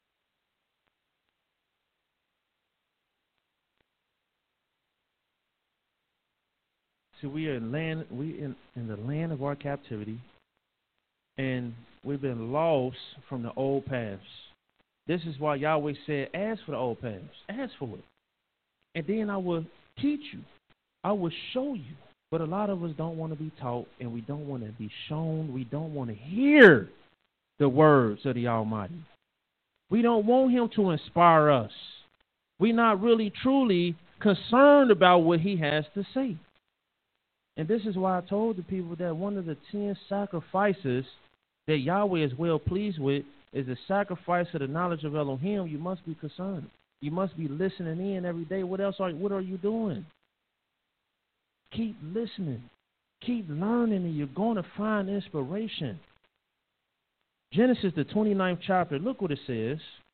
See, we are in the land of our captivity, and we've been lost from the old paths. This is why Yahweh said, ask for the old paths. Ask for it. And then I will teach you. I will show you. But a lot of us don't want to be taught, and we don't want to be shown. We don't want to hear the words of the Almighty. We don't want him to inspire us. We're not really truly concerned about what he has to say. And this is why I told the people that one of the 10 sacrifices that Yahweh is well pleased with is the sacrifice of the knowledge of Elohim. You must be concerned. You must be listening in every day. What are you doing? Keep listening. Keep learning, and you're going to find inspiration. Genesis, the 29th chapter, look what it says.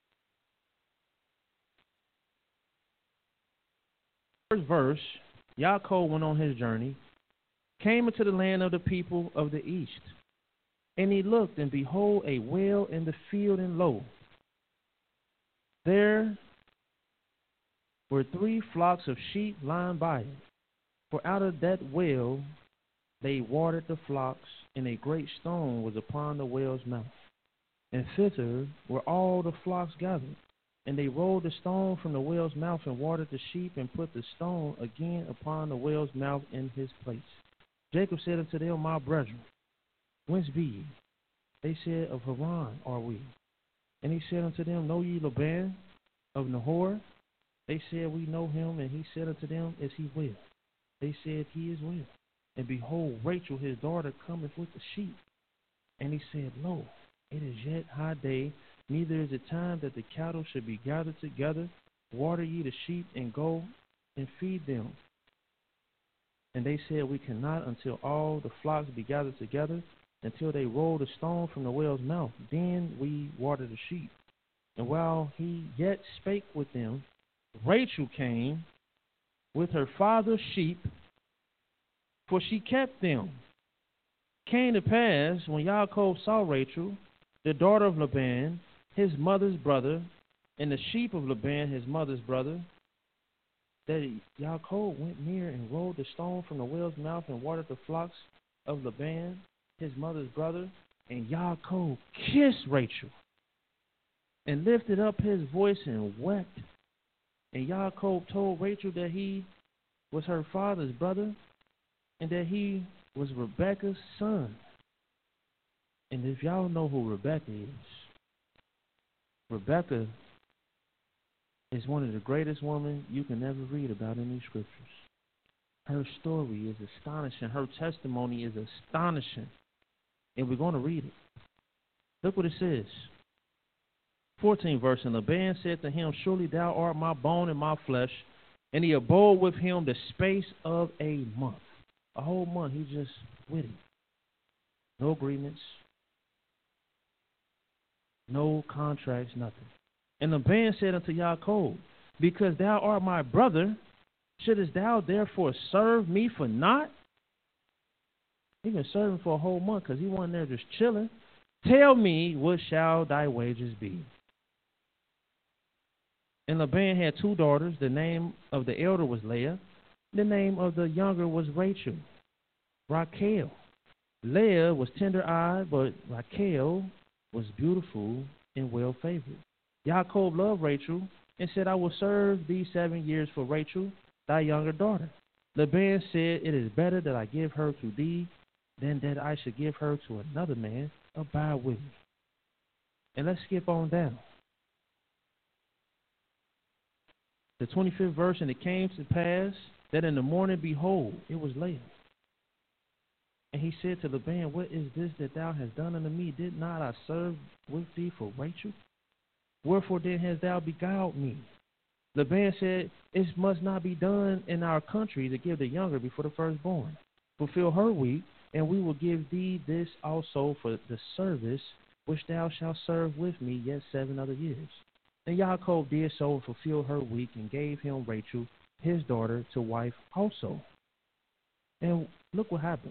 First verse, Yaakov went on his journey, came into the land of the people of the east. And he looked, and behold, a well in the field, and lo, there were 3 flocks of sheep lying by it. For out of that well they watered the flocks, and a great stone was upon the well's mouth. And thither were all the flocks gathered. And they rolled the stone from the well's mouth, and watered the sheep, and put the stone again upon the well's mouth in his place. Jacob said unto them, my brethren, whence be ye? They said, of Haran are we. And he said unto them, know ye Laban of Nahor? They said, we know him. And he said unto them, is he well? They said, he is well. And behold, Rachel his daughter cometh with the sheep. And he said, lo, it is yet high day, neither is it time that the cattle should be gathered together. Water ye the sheep, and go and feed them. And they said, we cannot until all the flocks be gathered together, until they roll the stone from the well's mouth. Then we water the sheep. And while he yet spake with them, Rachel came with her father's sheep, for she kept them. Came to pass, when Yaakov saw Rachel, the daughter of Laban, his mother's brother, and the sheep of Laban, his mother's brother, that Yaakov went near and rolled the stone from the whale's mouth and watered the flocks of Laban, his mother's brother. And Yaakov kissed Rachel and lifted up his voice and wept. And Yaakov told Rachel that he was her father's brother and that he was Rebekah's son. And if y'all know who Rebekah is, Rebekah is one of the greatest women you can ever read about in these scriptures. Her story is astonishing. Her testimony is astonishing. And we're going to read it. Look what it says. 14th verse. And Laban said to him, surely thou art my bone and my flesh. And he abode with him the space of a month. A whole month he just with him. No agreements. No contracts, nothing. And Laban said unto Yaakov, because thou art my brother, shouldest thou therefore serve me for naught? He been serving for a whole month because he wasn't there just chilling. Tell me, what shall thy wages be? And Laban had two daughters. The name of the elder was Leah. The name of the younger was Rachel. Rachel. Leah was tender-eyed, but Rachel was beautiful and well-favored. Yaakov loved Rachel and said, I will serve thee 7 years for Rachel, thy younger daughter. Laban said, it is better that I give her to thee than that I should give her to another man. Abide with me. And let's skip on down. The 25th verse, and it came to pass that in the morning, behold, it was Leah. And he said to Laban, what is this that thou hast done unto me? Did not I serve with thee for Rachel? Wherefore then hast thou beguiled me? Laban said, it must not be done in our country to give the younger before the firstborn. Fulfill her week, and we will give thee this also for the service which thou shalt serve with me yet 7 other years. And Yaakov did so and fulfilled her week and gave him Rachel, his daughter, to wife also. And look what happens.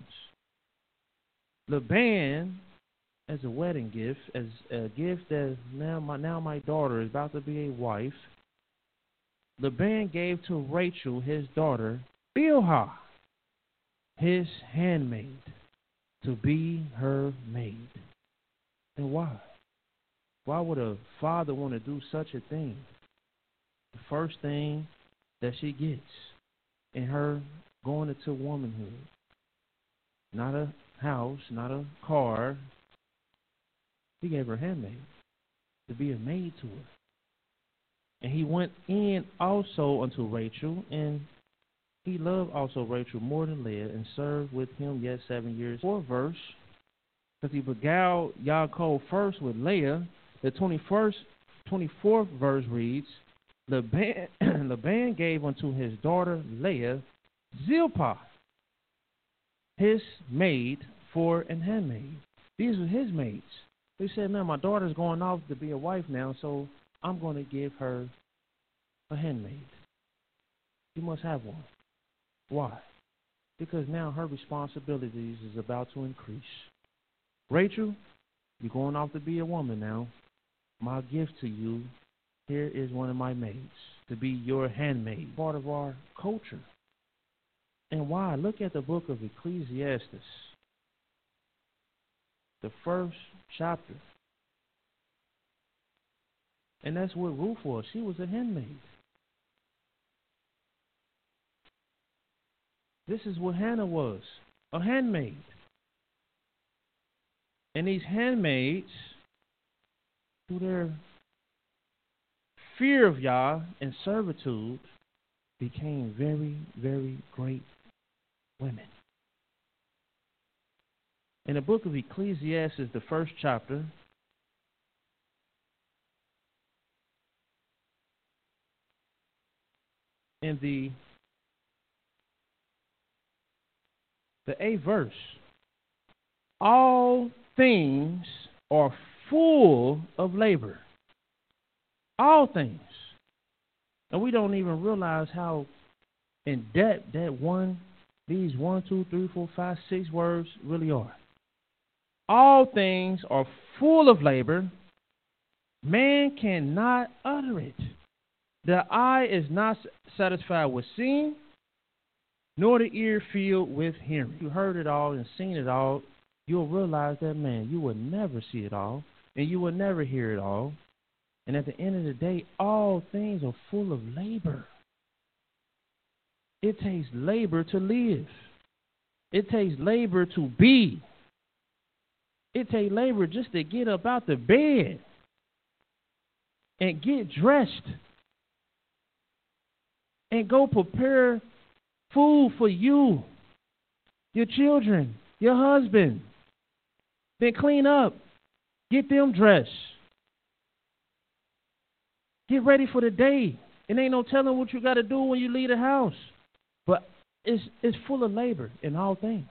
Laban, as a wedding gift, as a gift that now my daughter is about to be a wife, Laban gave to Rachel, his daughter, Bilhah, his handmaid, to be her maid. And why? Why would a father want to do such a thing? The first thing that she gets in her going into womanhood, not a house, not a car. He gave her a handmaid to be a maid to her. And he went in also unto Rachel, and he loved also Rachel more than Leah, and served with him yet 7 years. 4th verse, because he beguiled Yaakov first with Leah. The 24th verse reads, Laban gave unto his daughter Leah Zilpah, his maid, for an handmaid. These were his maids. He said, man, my daughter's going off to be a wife now, so I'm going to give her a handmaid. You must have one. Why? Because now her responsibilities is about to increase. Rachel, you're going off to be a woman now. My gift to you, here is one of my maids, to be your handmaid, part of our culture. And why? Look at the book of Ecclesiastes, the 1st chapter. And that's what Ruth was. She was a handmaid. This is what Hannah was, a handmaid. And these handmaids, through their fear of Yah and servitude, became very, very great women. In the book of Ecclesiastes, the 1st chapter, in the 8th verse, all things are full of labor. All things. And we don't even realize how in depth that these 1, 2, 3, 4, 5, 6 words really are. All things are full of labor. Man cannot utter it. The eye is not satisfied with seeing, nor the ear filled with hearing. You heard it all and seen it all. You'll realize that, man, you will never see it all, and you will never hear it all. And at the end of the day, all things are full of labor. It takes labor to live. It takes labor to be. It takes labor just to get up out the bed and get dressed and go prepare food for you, your children, your husband. Then clean up, get them dressed, get ready for the day. It ain't no telling what you got to do when you leave the house. But it's full of labor in all things.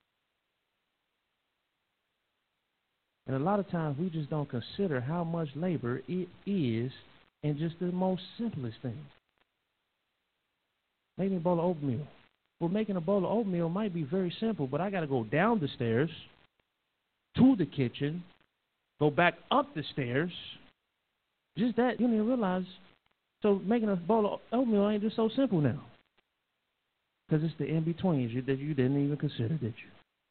And a lot of times we just don't consider how much labor it is in just the most simplest thing. Making a bowl of oatmeal. Well, making a bowl of oatmeal might be very simple, but I got to go down the stairs to the kitchen, go back up the stairs. Just that, you don't even realize. So making a bowl of oatmeal ain't just so simple now. Because it's the in-betweens that you didn't even consider, did you?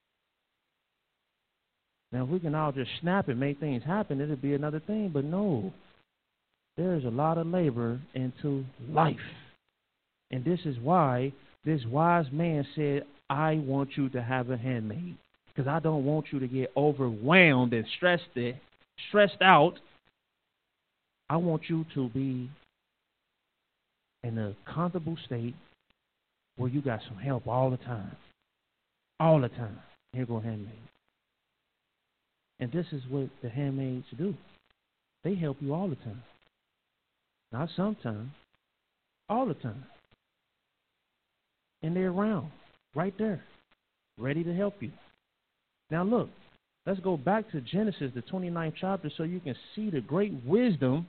Now, if we can all just snap and make things happen, it'd be another thing. But no, there's a lot of labor into life. And this is why this wise man said, I want you to have a handmaid. Because I don't want you to get overwhelmed and stressed out. I want you to be in a comfortable state where you got some help all the time. All the time. Here go handmaid. And this is what the handmaids do. They help you all the time. Not sometimes. All the time. And they're around. Right there. Ready to help you. Now look. Let's go back to Genesis, the 29th chapter, so you can see the great wisdom.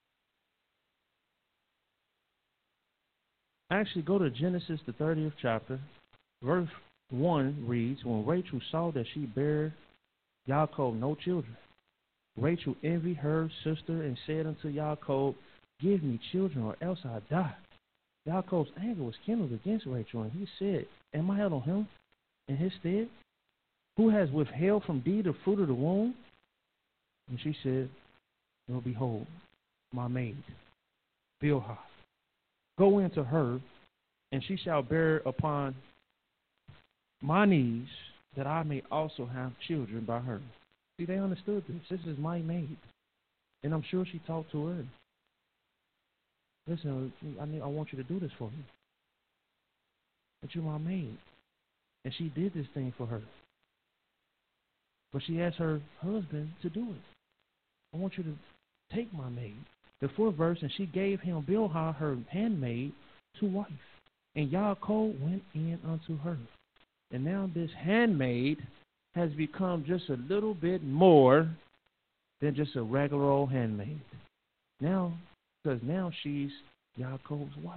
Actually, go to Genesis, the 30th chapter. Verse 1 reads, when Rachel saw that she bare Yaakov no children, Rachel envied her sister and said unto Yaakov, give me children or else I die. Yaakov's anger was kindled against Rachel, and he said, am I Elohim in his stead, who has withheld from thee the fruit of the womb? And she said, well, behold, my maid, Bilhah. Go into her, and she shall bear upon my knees, that I may also have children by her. See, they understood this. This is my maid. And I'm sure she talked to her. Listen, I want you to do this for me. But you're my maid. And she did this thing for her. But she asked her husband to do it. I want you to take my maid. The 4th verse, and she gave him Bilhah, her handmaid, to wife. And Yaakov went in unto her. And now this handmaid has become just a little bit more than just a regular old handmaid. Now, because now she's Yaakov's wife.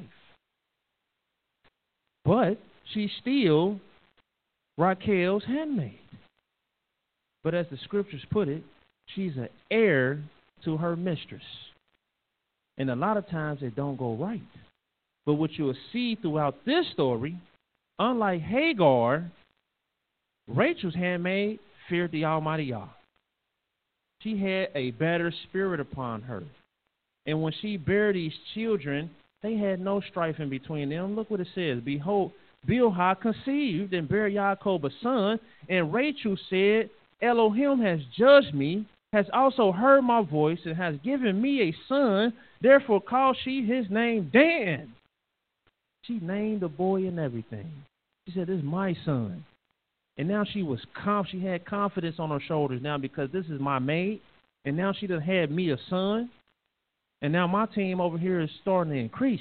But she's still Rachel's handmaid. But as the scriptures put it, she's an heir to her mistress. And a lot of times it don't go right. But what you'll see throughout this story, unlike Hagar, Rachel's handmaid feared the Almighty Yah. She had a better spirit upon her. And when she bare these children, they had no strife in between them. Look what it says. Behold, Bilhah conceived and bare Yaakov a son. And Rachel said, Elohim has judged me, has also heard my voice, and has given me a son. Therefore called she his name Dan. She named the boy and everything. She said, this is my son. And now she had confidence on her shoulders now, because this is my maid. And now she done had me a son. And now my team over here is starting to increase.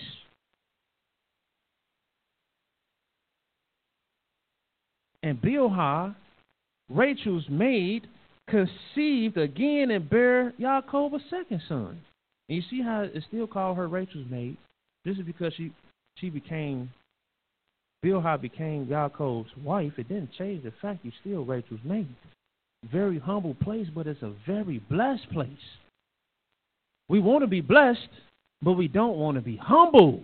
And Bilhah, Rachel's maid, conceived again and bare Yaakov a second son. And you see how it still called her Rachel's maid. This is because Bilhah became Yaakov's wife. It didn't change the fact you're still Rachel's maid. Very humble place, but it's a very blessed place. We want to be blessed, But we don't want to be humble.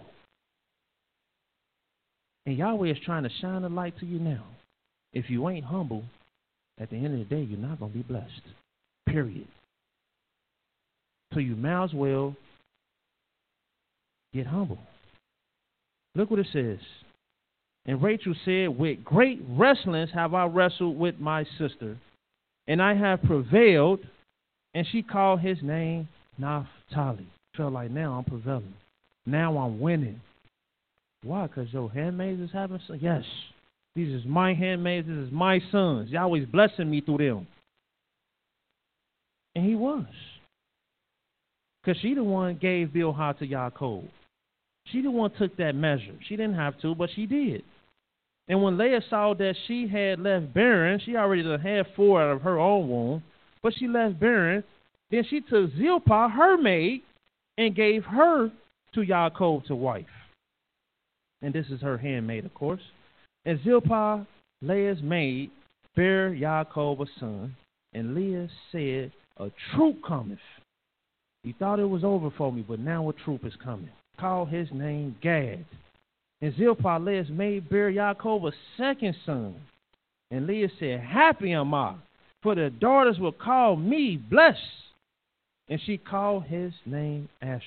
And Yahweh is trying to shine a light to you now. If you ain't humble, at the end of the day, you're not going to be blessed. Period. So you might as well get humble. Look what it says. And Rachel said, with great wrestlings have I wrestled with my sister, and I have prevailed. And she called his name Naphtali. Felt like now I'm prevailing. Now I'm winning. Why? Because your handmaids is having son? Yes. These is my handmaids. This is my sons. Yahweh's blessing me through them. And he was. Because she the one gave Bilhah to Yaakov. She the one took that measure. She didn't have to, but she did. And when Leah saw that she had left barren, she already had 4 out of her own womb, but she left barren. Then she took Zilpah, her maid, and gave her to Yaakov to wife. And this is her handmaid, of course. And Zilpah, Leah's maid, bare Yaakov a son. And Leah said, a troop cometh. He thought it was over for me, but now a troop is coming. Call his name Gad. And Zilpah, Leah's maid, bare Yaakov a second son. And Leah said, happy am I, for the daughters will call me blessed. And she called his name Asher.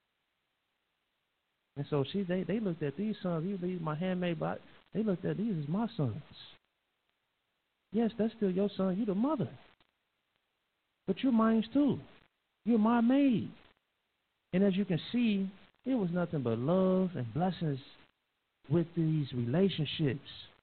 And so they looked at these sons. These my handmaid, but they looked at these as my sons. Yes, that's still your son. You're the mother. But you're mine too. You're my maid. And as you can see, it was nothing but love and blessings with these relationships.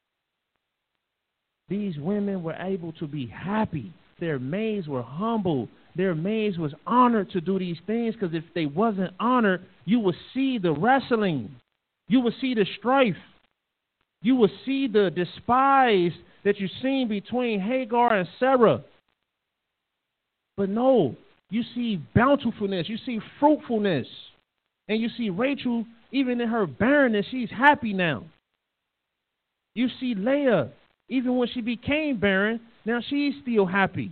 These women were able to be happy. Their maids were humble. Their maids was honored to do these things, because if they wasn't honored, you would see the wrestling. You would see the strife. You would see the despise that you've seen between Hagar and Sarah. But no, you see bountifulness. You see fruitfulness. And you see Rachel, even in her barrenness, she's happy now. You see Leah, even when she became barren, now she's still happy.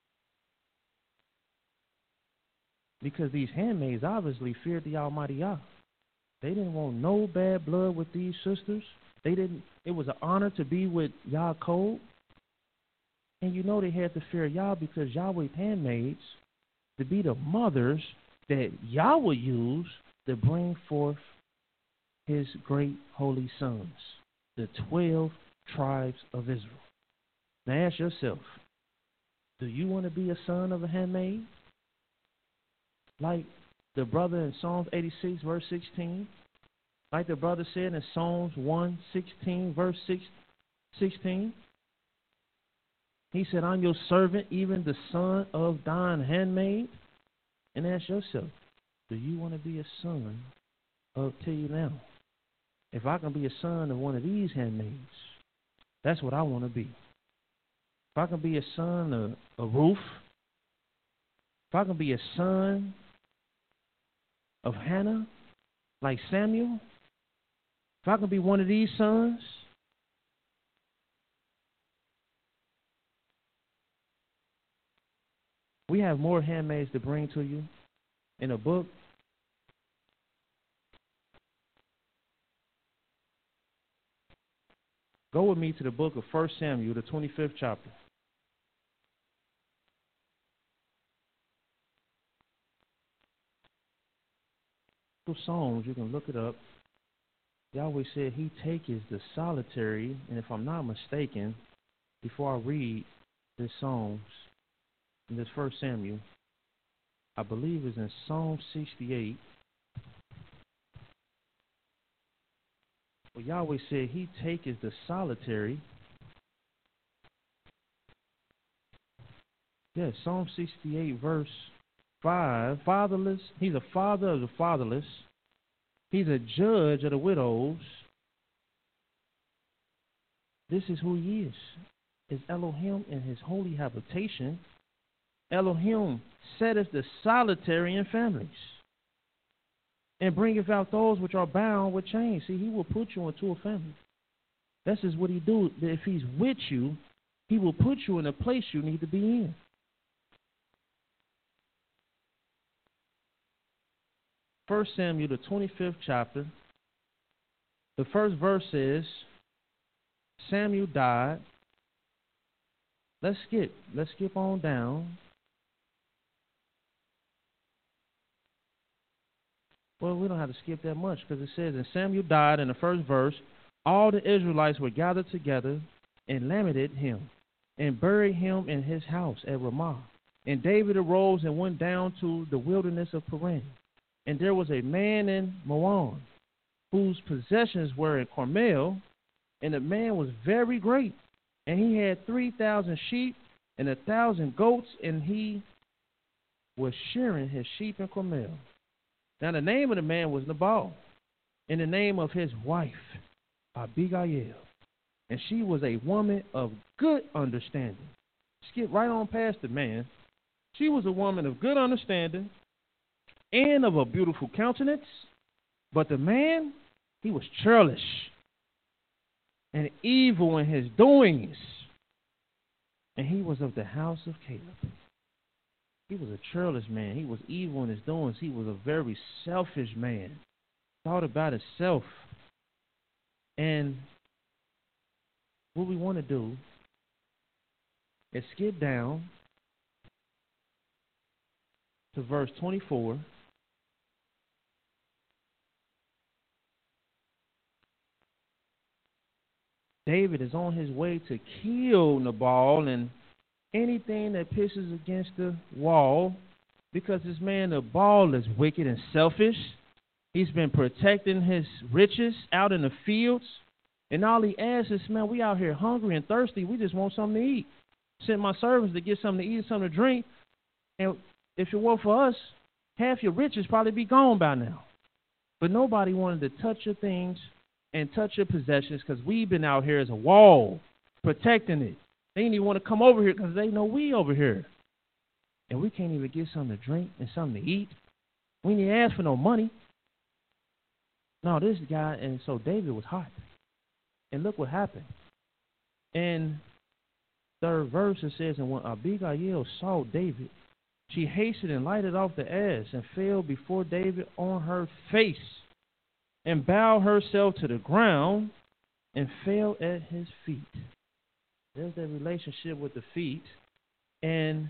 Because these handmaids obviously feared the Almighty Yah. They didn't want no bad blood with these sisters. It was an honor to be with Yaakov. And you know they had to fear Yah, because Yahweh's handmaids to be the mothers that Yah would use to bring forth his great holy sons, the 12 tribes of Israel. Now ask yourself, do you want to be a son of a handmaid? Like the brother in Psalms 86, verse 16. Like the brother said in Psalms 116, verse 16. He said, I'm your servant, even the son of thine handmaid. And ask yourself, do you want to be a son of, tell you now, if I can be a son of one of these handmaids, that's what I want to be. If I can be a son of Ruth, if I can be a son of Hannah, like Samuel, if I can be one of these sons, we have more handmaids to bring to you in a book. Go with me to the book of 1 Samuel, the 25th chapter. Psalms, you can look it up. Yahweh said he taketh the solitary, and if I'm not mistaken, before I read this Psalms, in this 1 Samuel, I believe is in Psalm 68. Well, Yahweh said he taketh the solitary. Yes, Psalm 68, verse 5. Fatherless. He's a father of the fatherless. He's a judge of the widows. This is who he is. Is Elohim in his holy habitation. Elohim setteth the solitary in families, and bringeth out those which are bound with chains. See, he will put you into a family. This is what he do. If he's with you, he will put you in a place you need to be in. 1 Samuel, the 25th chapter. The first verse says, Samuel died. Let's skip on down. Well, we don't have to skip that much because it says, and Samuel died in the first verse. All the Israelites were gathered together and lamented him and buried him in his house at Ramah. And David arose and went down to the wilderness of Paran. And there was a man in Maon whose possessions were in Carmel, and the man was very great. And he had 3,000 sheep and 1,000 goats, and he was shearing his sheep in Carmel. Now the name of the man was Nabal, and the name of his wife Abigail, and she was a woman of good understanding. Skip right on past the man. She was a woman of good understanding and of a beautiful countenance, but the man, he was churlish and evil in his doings, and he was of the house of Caleb. He was a churlish man. He was evil in his doings. He was a very selfish man. Thought about himself. And what we want to do is skip down to verse 24. David is on his way to kill Nabal and anything that pisses against the wall, because this man Nabal is wicked and selfish. He's been protecting his riches out in the fields, and all he asks is, man, we out here hungry and thirsty. We just want something to eat. Send my servants to get something to eat, something to drink, and if it weren't for us, half your riches probably be gone by now. But nobody wanted to touch your things and touch your possessions because we've been out here as a wall protecting it. They didn't even want to come over here because they know we over here. And we can't even get something to drink and something to eat. We didn't ask for no money. No, this guy, and so David was hot. And look what happened. In third verse it says, and when Abigail saw David, she hastened and lighted off the ass and fell before David on her face and bowed herself to the ground and fell at his feet. There's that relationship with the feet. And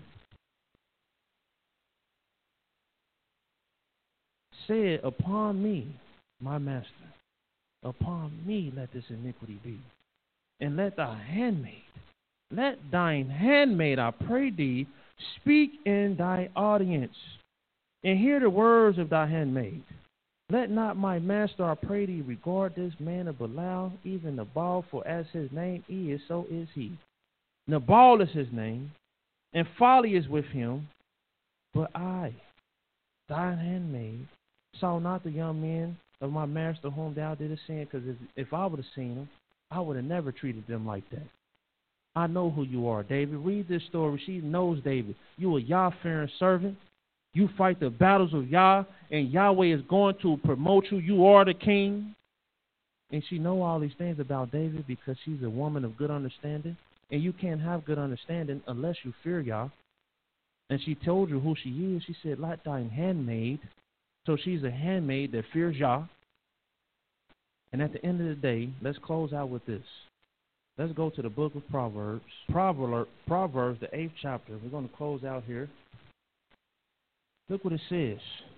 said, upon me, my master, upon me let this iniquity be. And let thine handmaid, I pray thee, speak in thy audience, and hear the words of thy handmaid. Let not my master, I pray thee, regard this man of Belial, even Nabal, for as his name is, so is he. Nabal is his name, and folly is with him. But I, thine handmaid, saw not the young men of my master whom thou didst send, because if I would have seen them, I would have never treated them like that. I know who you are, David. Read this story. She knows David. You a Yah-fearing servant. You fight the battles of Yah, and Yahweh is going to promote you. You are the king. And she know all these things about David because she's a woman of good understanding. And you can't have good understanding unless you fear Yah. And she told you who she is. She said, let thine handmaid. So she's a handmaid that fears Yah. And at the end of the day, let's close out with this. Let's go to the book of Proverbs. Proverbs, the 8th chapter. We're going to close out here. Look what it says.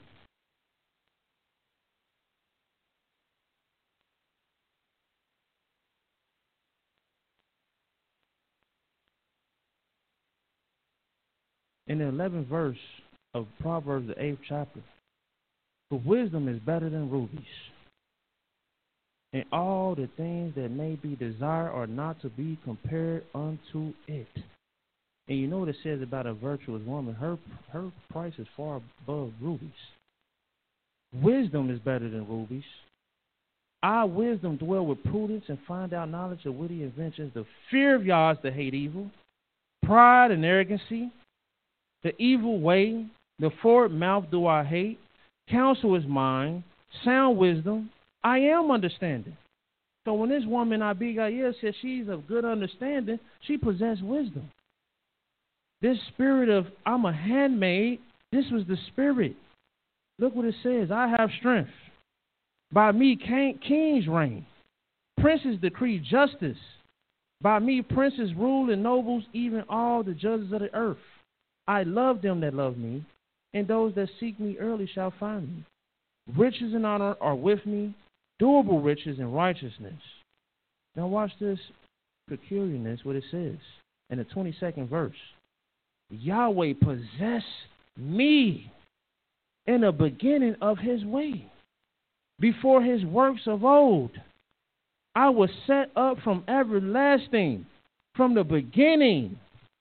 In the 11th verse of Proverbs, the 8th chapter, for wisdom is better than rubies, and all the things that may be desired are not to be compared unto it. And you know what it says about a virtuous woman? Her price is far above rubies. Wisdom is better than rubies. Our wisdom dwell with prudence and find out knowledge of witty inventions. The fear of Yah is to hate evil, pride and arrogancy, the evil way, the forward mouth do I hate. Counsel is mine, sound wisdom. I am understanding. So when this woman Abigail says she's of good understanding, she possessed wisdom. This spirit of I'm a handmaid, this was the spirit. Look what it says. I have strength. By me kings reign. Princes decree justice. By me princes rule and nobles, even all the judges of the earth. I love them that love me, and those that seek me early shall find me. Riches and honor are with me, durable riches and righteousness. Now watch this peculiarness, what it says in the 22nd verse. Yahweh possessed me in the beginning of his way, before his works of old. I was set up from everlasting, from the beginning.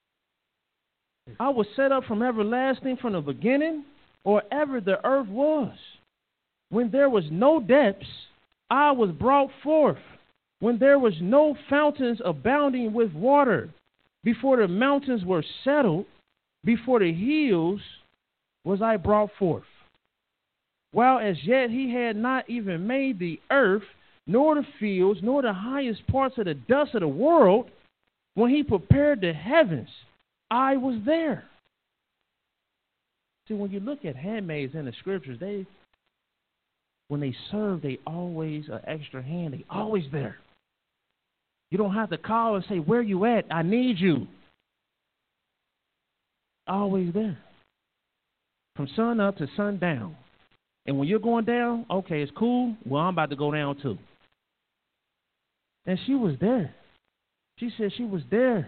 I was set up from everlasting, from the beginning, or ever the earth was. When there was no depths, I was brought forth. When there was no fountains abounding with water, before the mountains were settled, before the hills was I brought forth. While as yet he had not even made the earth, nor the fields, nor the highest parts of the dust of the world, when he prepared the heavens, I was there. See, when you look at handmaids in the scriptures, when they serve, they always an extra hand. They always there. You don't have to call and say, where you at? I need you. Always there. From sun up to sundown. And when you're going down, okay, it's cool. Well, I'm about to go down too. And she was there. She said she was there.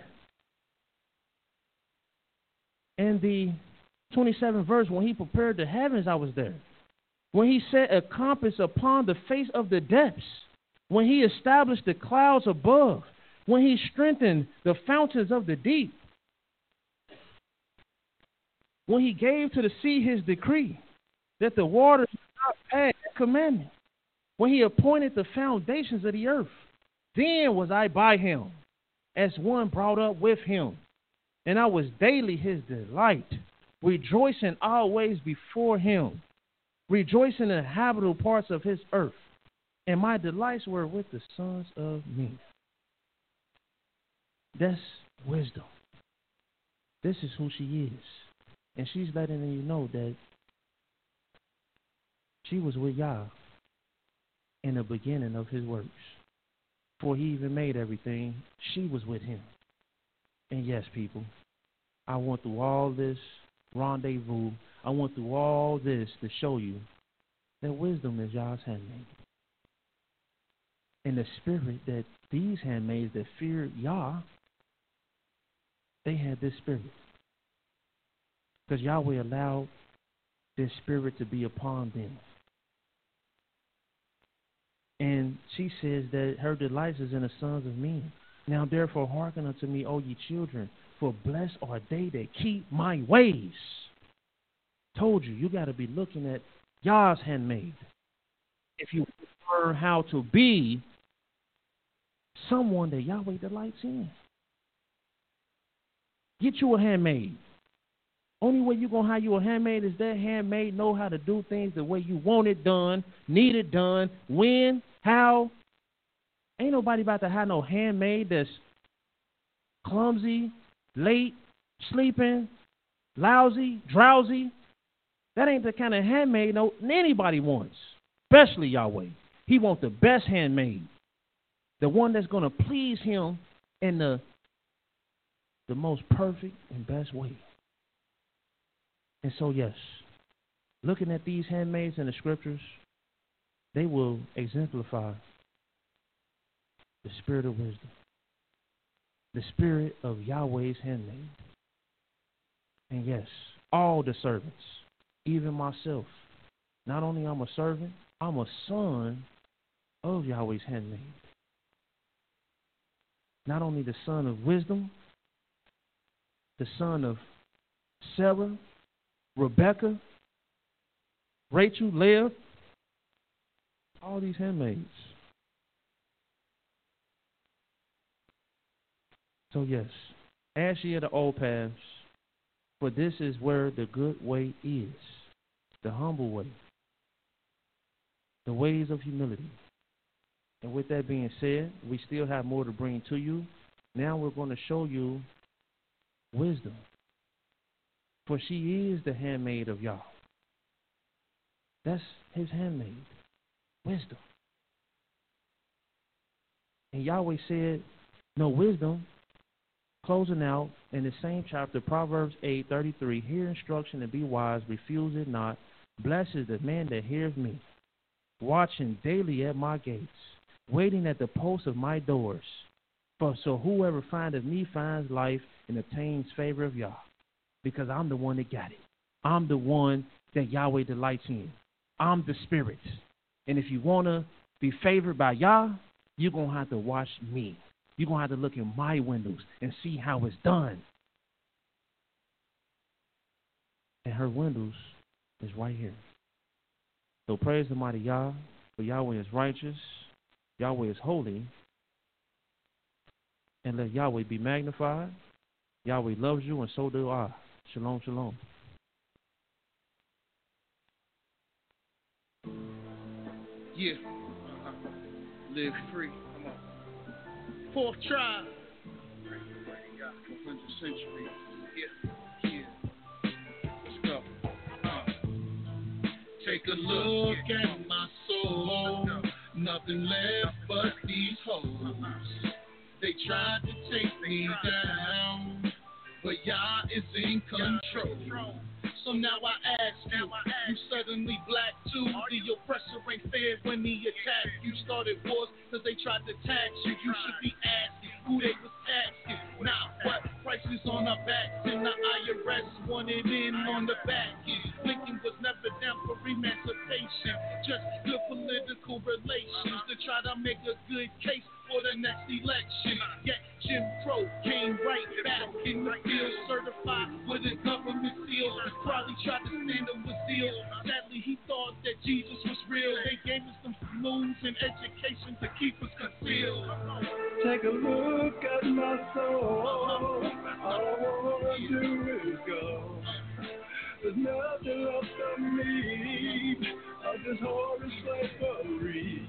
In the 27th verse, when he prepared the heavens, I was there. When he set a compass upon the face of the depths, when he established the clouds above, when he strengthened the fountains of the deep, when he gave to the sea his decree, that the waters should not pass that commandment, when he appointed the foundations of the earth, then was I by him, as one brought up with him, and I was daily his delight, rejoicing always before him, rejoicing in the habitable parts of his earth, and my delights were with the sons of men. That's wisdom. This is who she is. And she's letting you know that she was with Yah in the beginning of his works. Before he even made everything, she was with him. And yes, people, I went through all this rendezvous. I went through all this to show you that wisdom is Yah's handmaid. And the spirit that these handmaids that feared Yah, they had this spirit. Because Yahweh allowed this spirit to be upon them. And she says that her delights is in the sons of men. Now therefore hearken unto me, O ye children, for blessed are they that keep my ways. Told you, you got to be looking at Yah's handmaid. If you learn how to be someone that Yahweh delights in. Get you a handmaid. Only way you're going to hire you a handmaid is that handmaid know how to do things the way you want it done, need it done, when, how. Ain't nobody about to have no handmaid that's clumsy, late, sleeping, lousy, drowsy. That ain't the kind of handmaid anybody wants, especially Yahweh. He wants the best handmaid, the one that's going to please him in the most perfect and best way. And so, yes, looking at these handmaids in the scriptures, they will exemplify the spirit of wisdom, the spirit of Yahweh's handmaid. And yes, all the servants, even myself, not only I'm a servant, I'm a son of Yahweh's handmaid. Not only the son of wisdom, the son of Sarah, Rebecca, Rachel, Leah, all these handmaids. So yes, ask ye of the old paths, for this is where the good way is, the humble way, the ways of humility. And with that being said, we still have more to bring to you. Now we're going to show you wisdom. For she is the handmaid of Yah. That's his handmaid, wisdom. And Yahweh said, no wisdom, closing out in the same chapter, Proverbs 8:33, hear instruction and be wise, refuse it not. Blessed is the man that hears me, watching daily at my gates, waiting at the posts of my doors. For so whoever findeth me finds life and obtains favor of Yah, because I'm the one that got it. I'm the one that Yahweh delights in. I'm the Spirit. And if you want to be favored by Yah, you're going to have to watch me. You're going to have to look in my windows and see how it's done. And her windows is right here. So praise the mighty Yah, for Yahweh is righteous, Yahweh is holy, and let Yahweh be magnified. Yahweh loves you, and so do I. Shalom, shalom. Yeah. Live free. Come on. Fourth tribe. 400 centuries. Yeah. Let's go. Take a look at my soul. Nothing left but these hoes. They tried to take me down, but Yah is in control. So now I ask you, you suddenly black too. The oppressor ain't fair when he attacked you. Started wars cause they tried to tax you. You should be asking who they was asking. Now what? Prices on our backs and the IRS wanted in on the back end. Lincoln was never down for emancipation, just good political relations to try to make a good case for the next election. Yet Jim Crow came right back in the field, certified with a government seal. Probably tried to stand up with zeal. Sadly, he thought that Jesus was real. They gave us some moves and education to keep us concealed. Take a look at my soul. All I wanna do is go. There's nothing left of me. I just hold the slavery.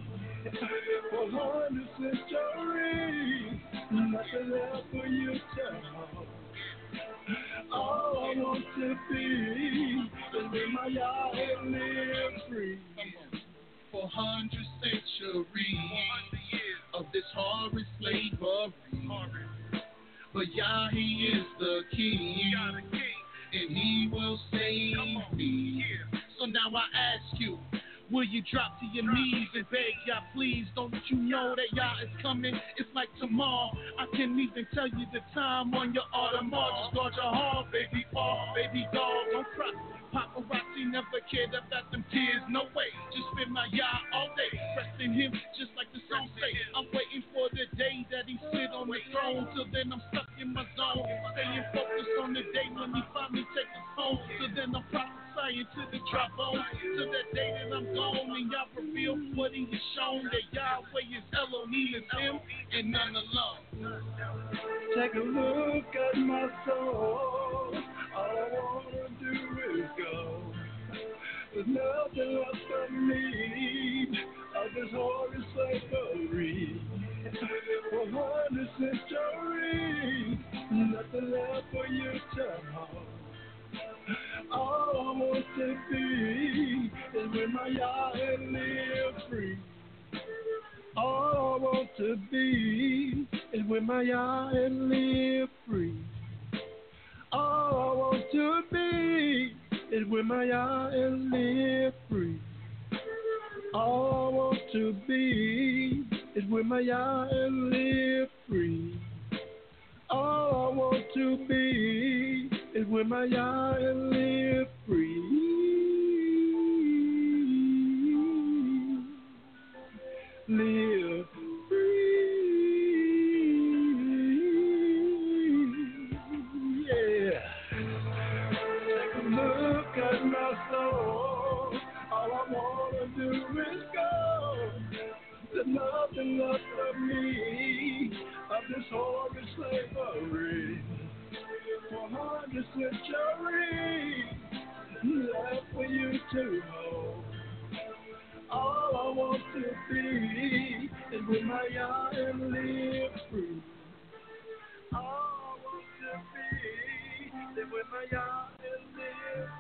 400 centuries, nothing left for you to hold. All I want to be is with my Yah and live free. 400 centuries of this horrid slavery. But Yah, he is the king, and he will save me. So now I ask you, will you drop to your knees and beg Yah, please? Don't you know that Yah is coming? It's like tomorrow. I can't even tell you the time on your Audemars. Just guard your heart, baby Paul, baby doll. Don't cry. Paparazzi never cared about them tears. No way. Just spend my Yah all day. Rest in him, just like the song say. I'm waiting for the day that he sit on the throne. Till then I'm stuck in my zone. Staying focused on the day when he finally takes us home. Till then I'm prophesying to the dry bones. Till that day that I'm gone and Yah reveal what he has shown. That Yahweh is Elohim, is him and none alone. Take a look at my soul. All I wanna do is go. There's nothing left of me. I just hold the slavery. 400 centuries, nothing left for you to hold. All I want to be is with my Yah and live free. All I want to be is with my Yah and live free. All I want to be is with my Yah and live free. All I want to be is with my Yah and live free. All I want to be is with my Yah and live free. Live free. Yeah. Take a look at my soul. All I wanna do is go. There's nothing left of me. Of this horrid slavery. 400 centuries left for you to hold. All I want to be is with my Yah and live free. All I want to be is with my Yah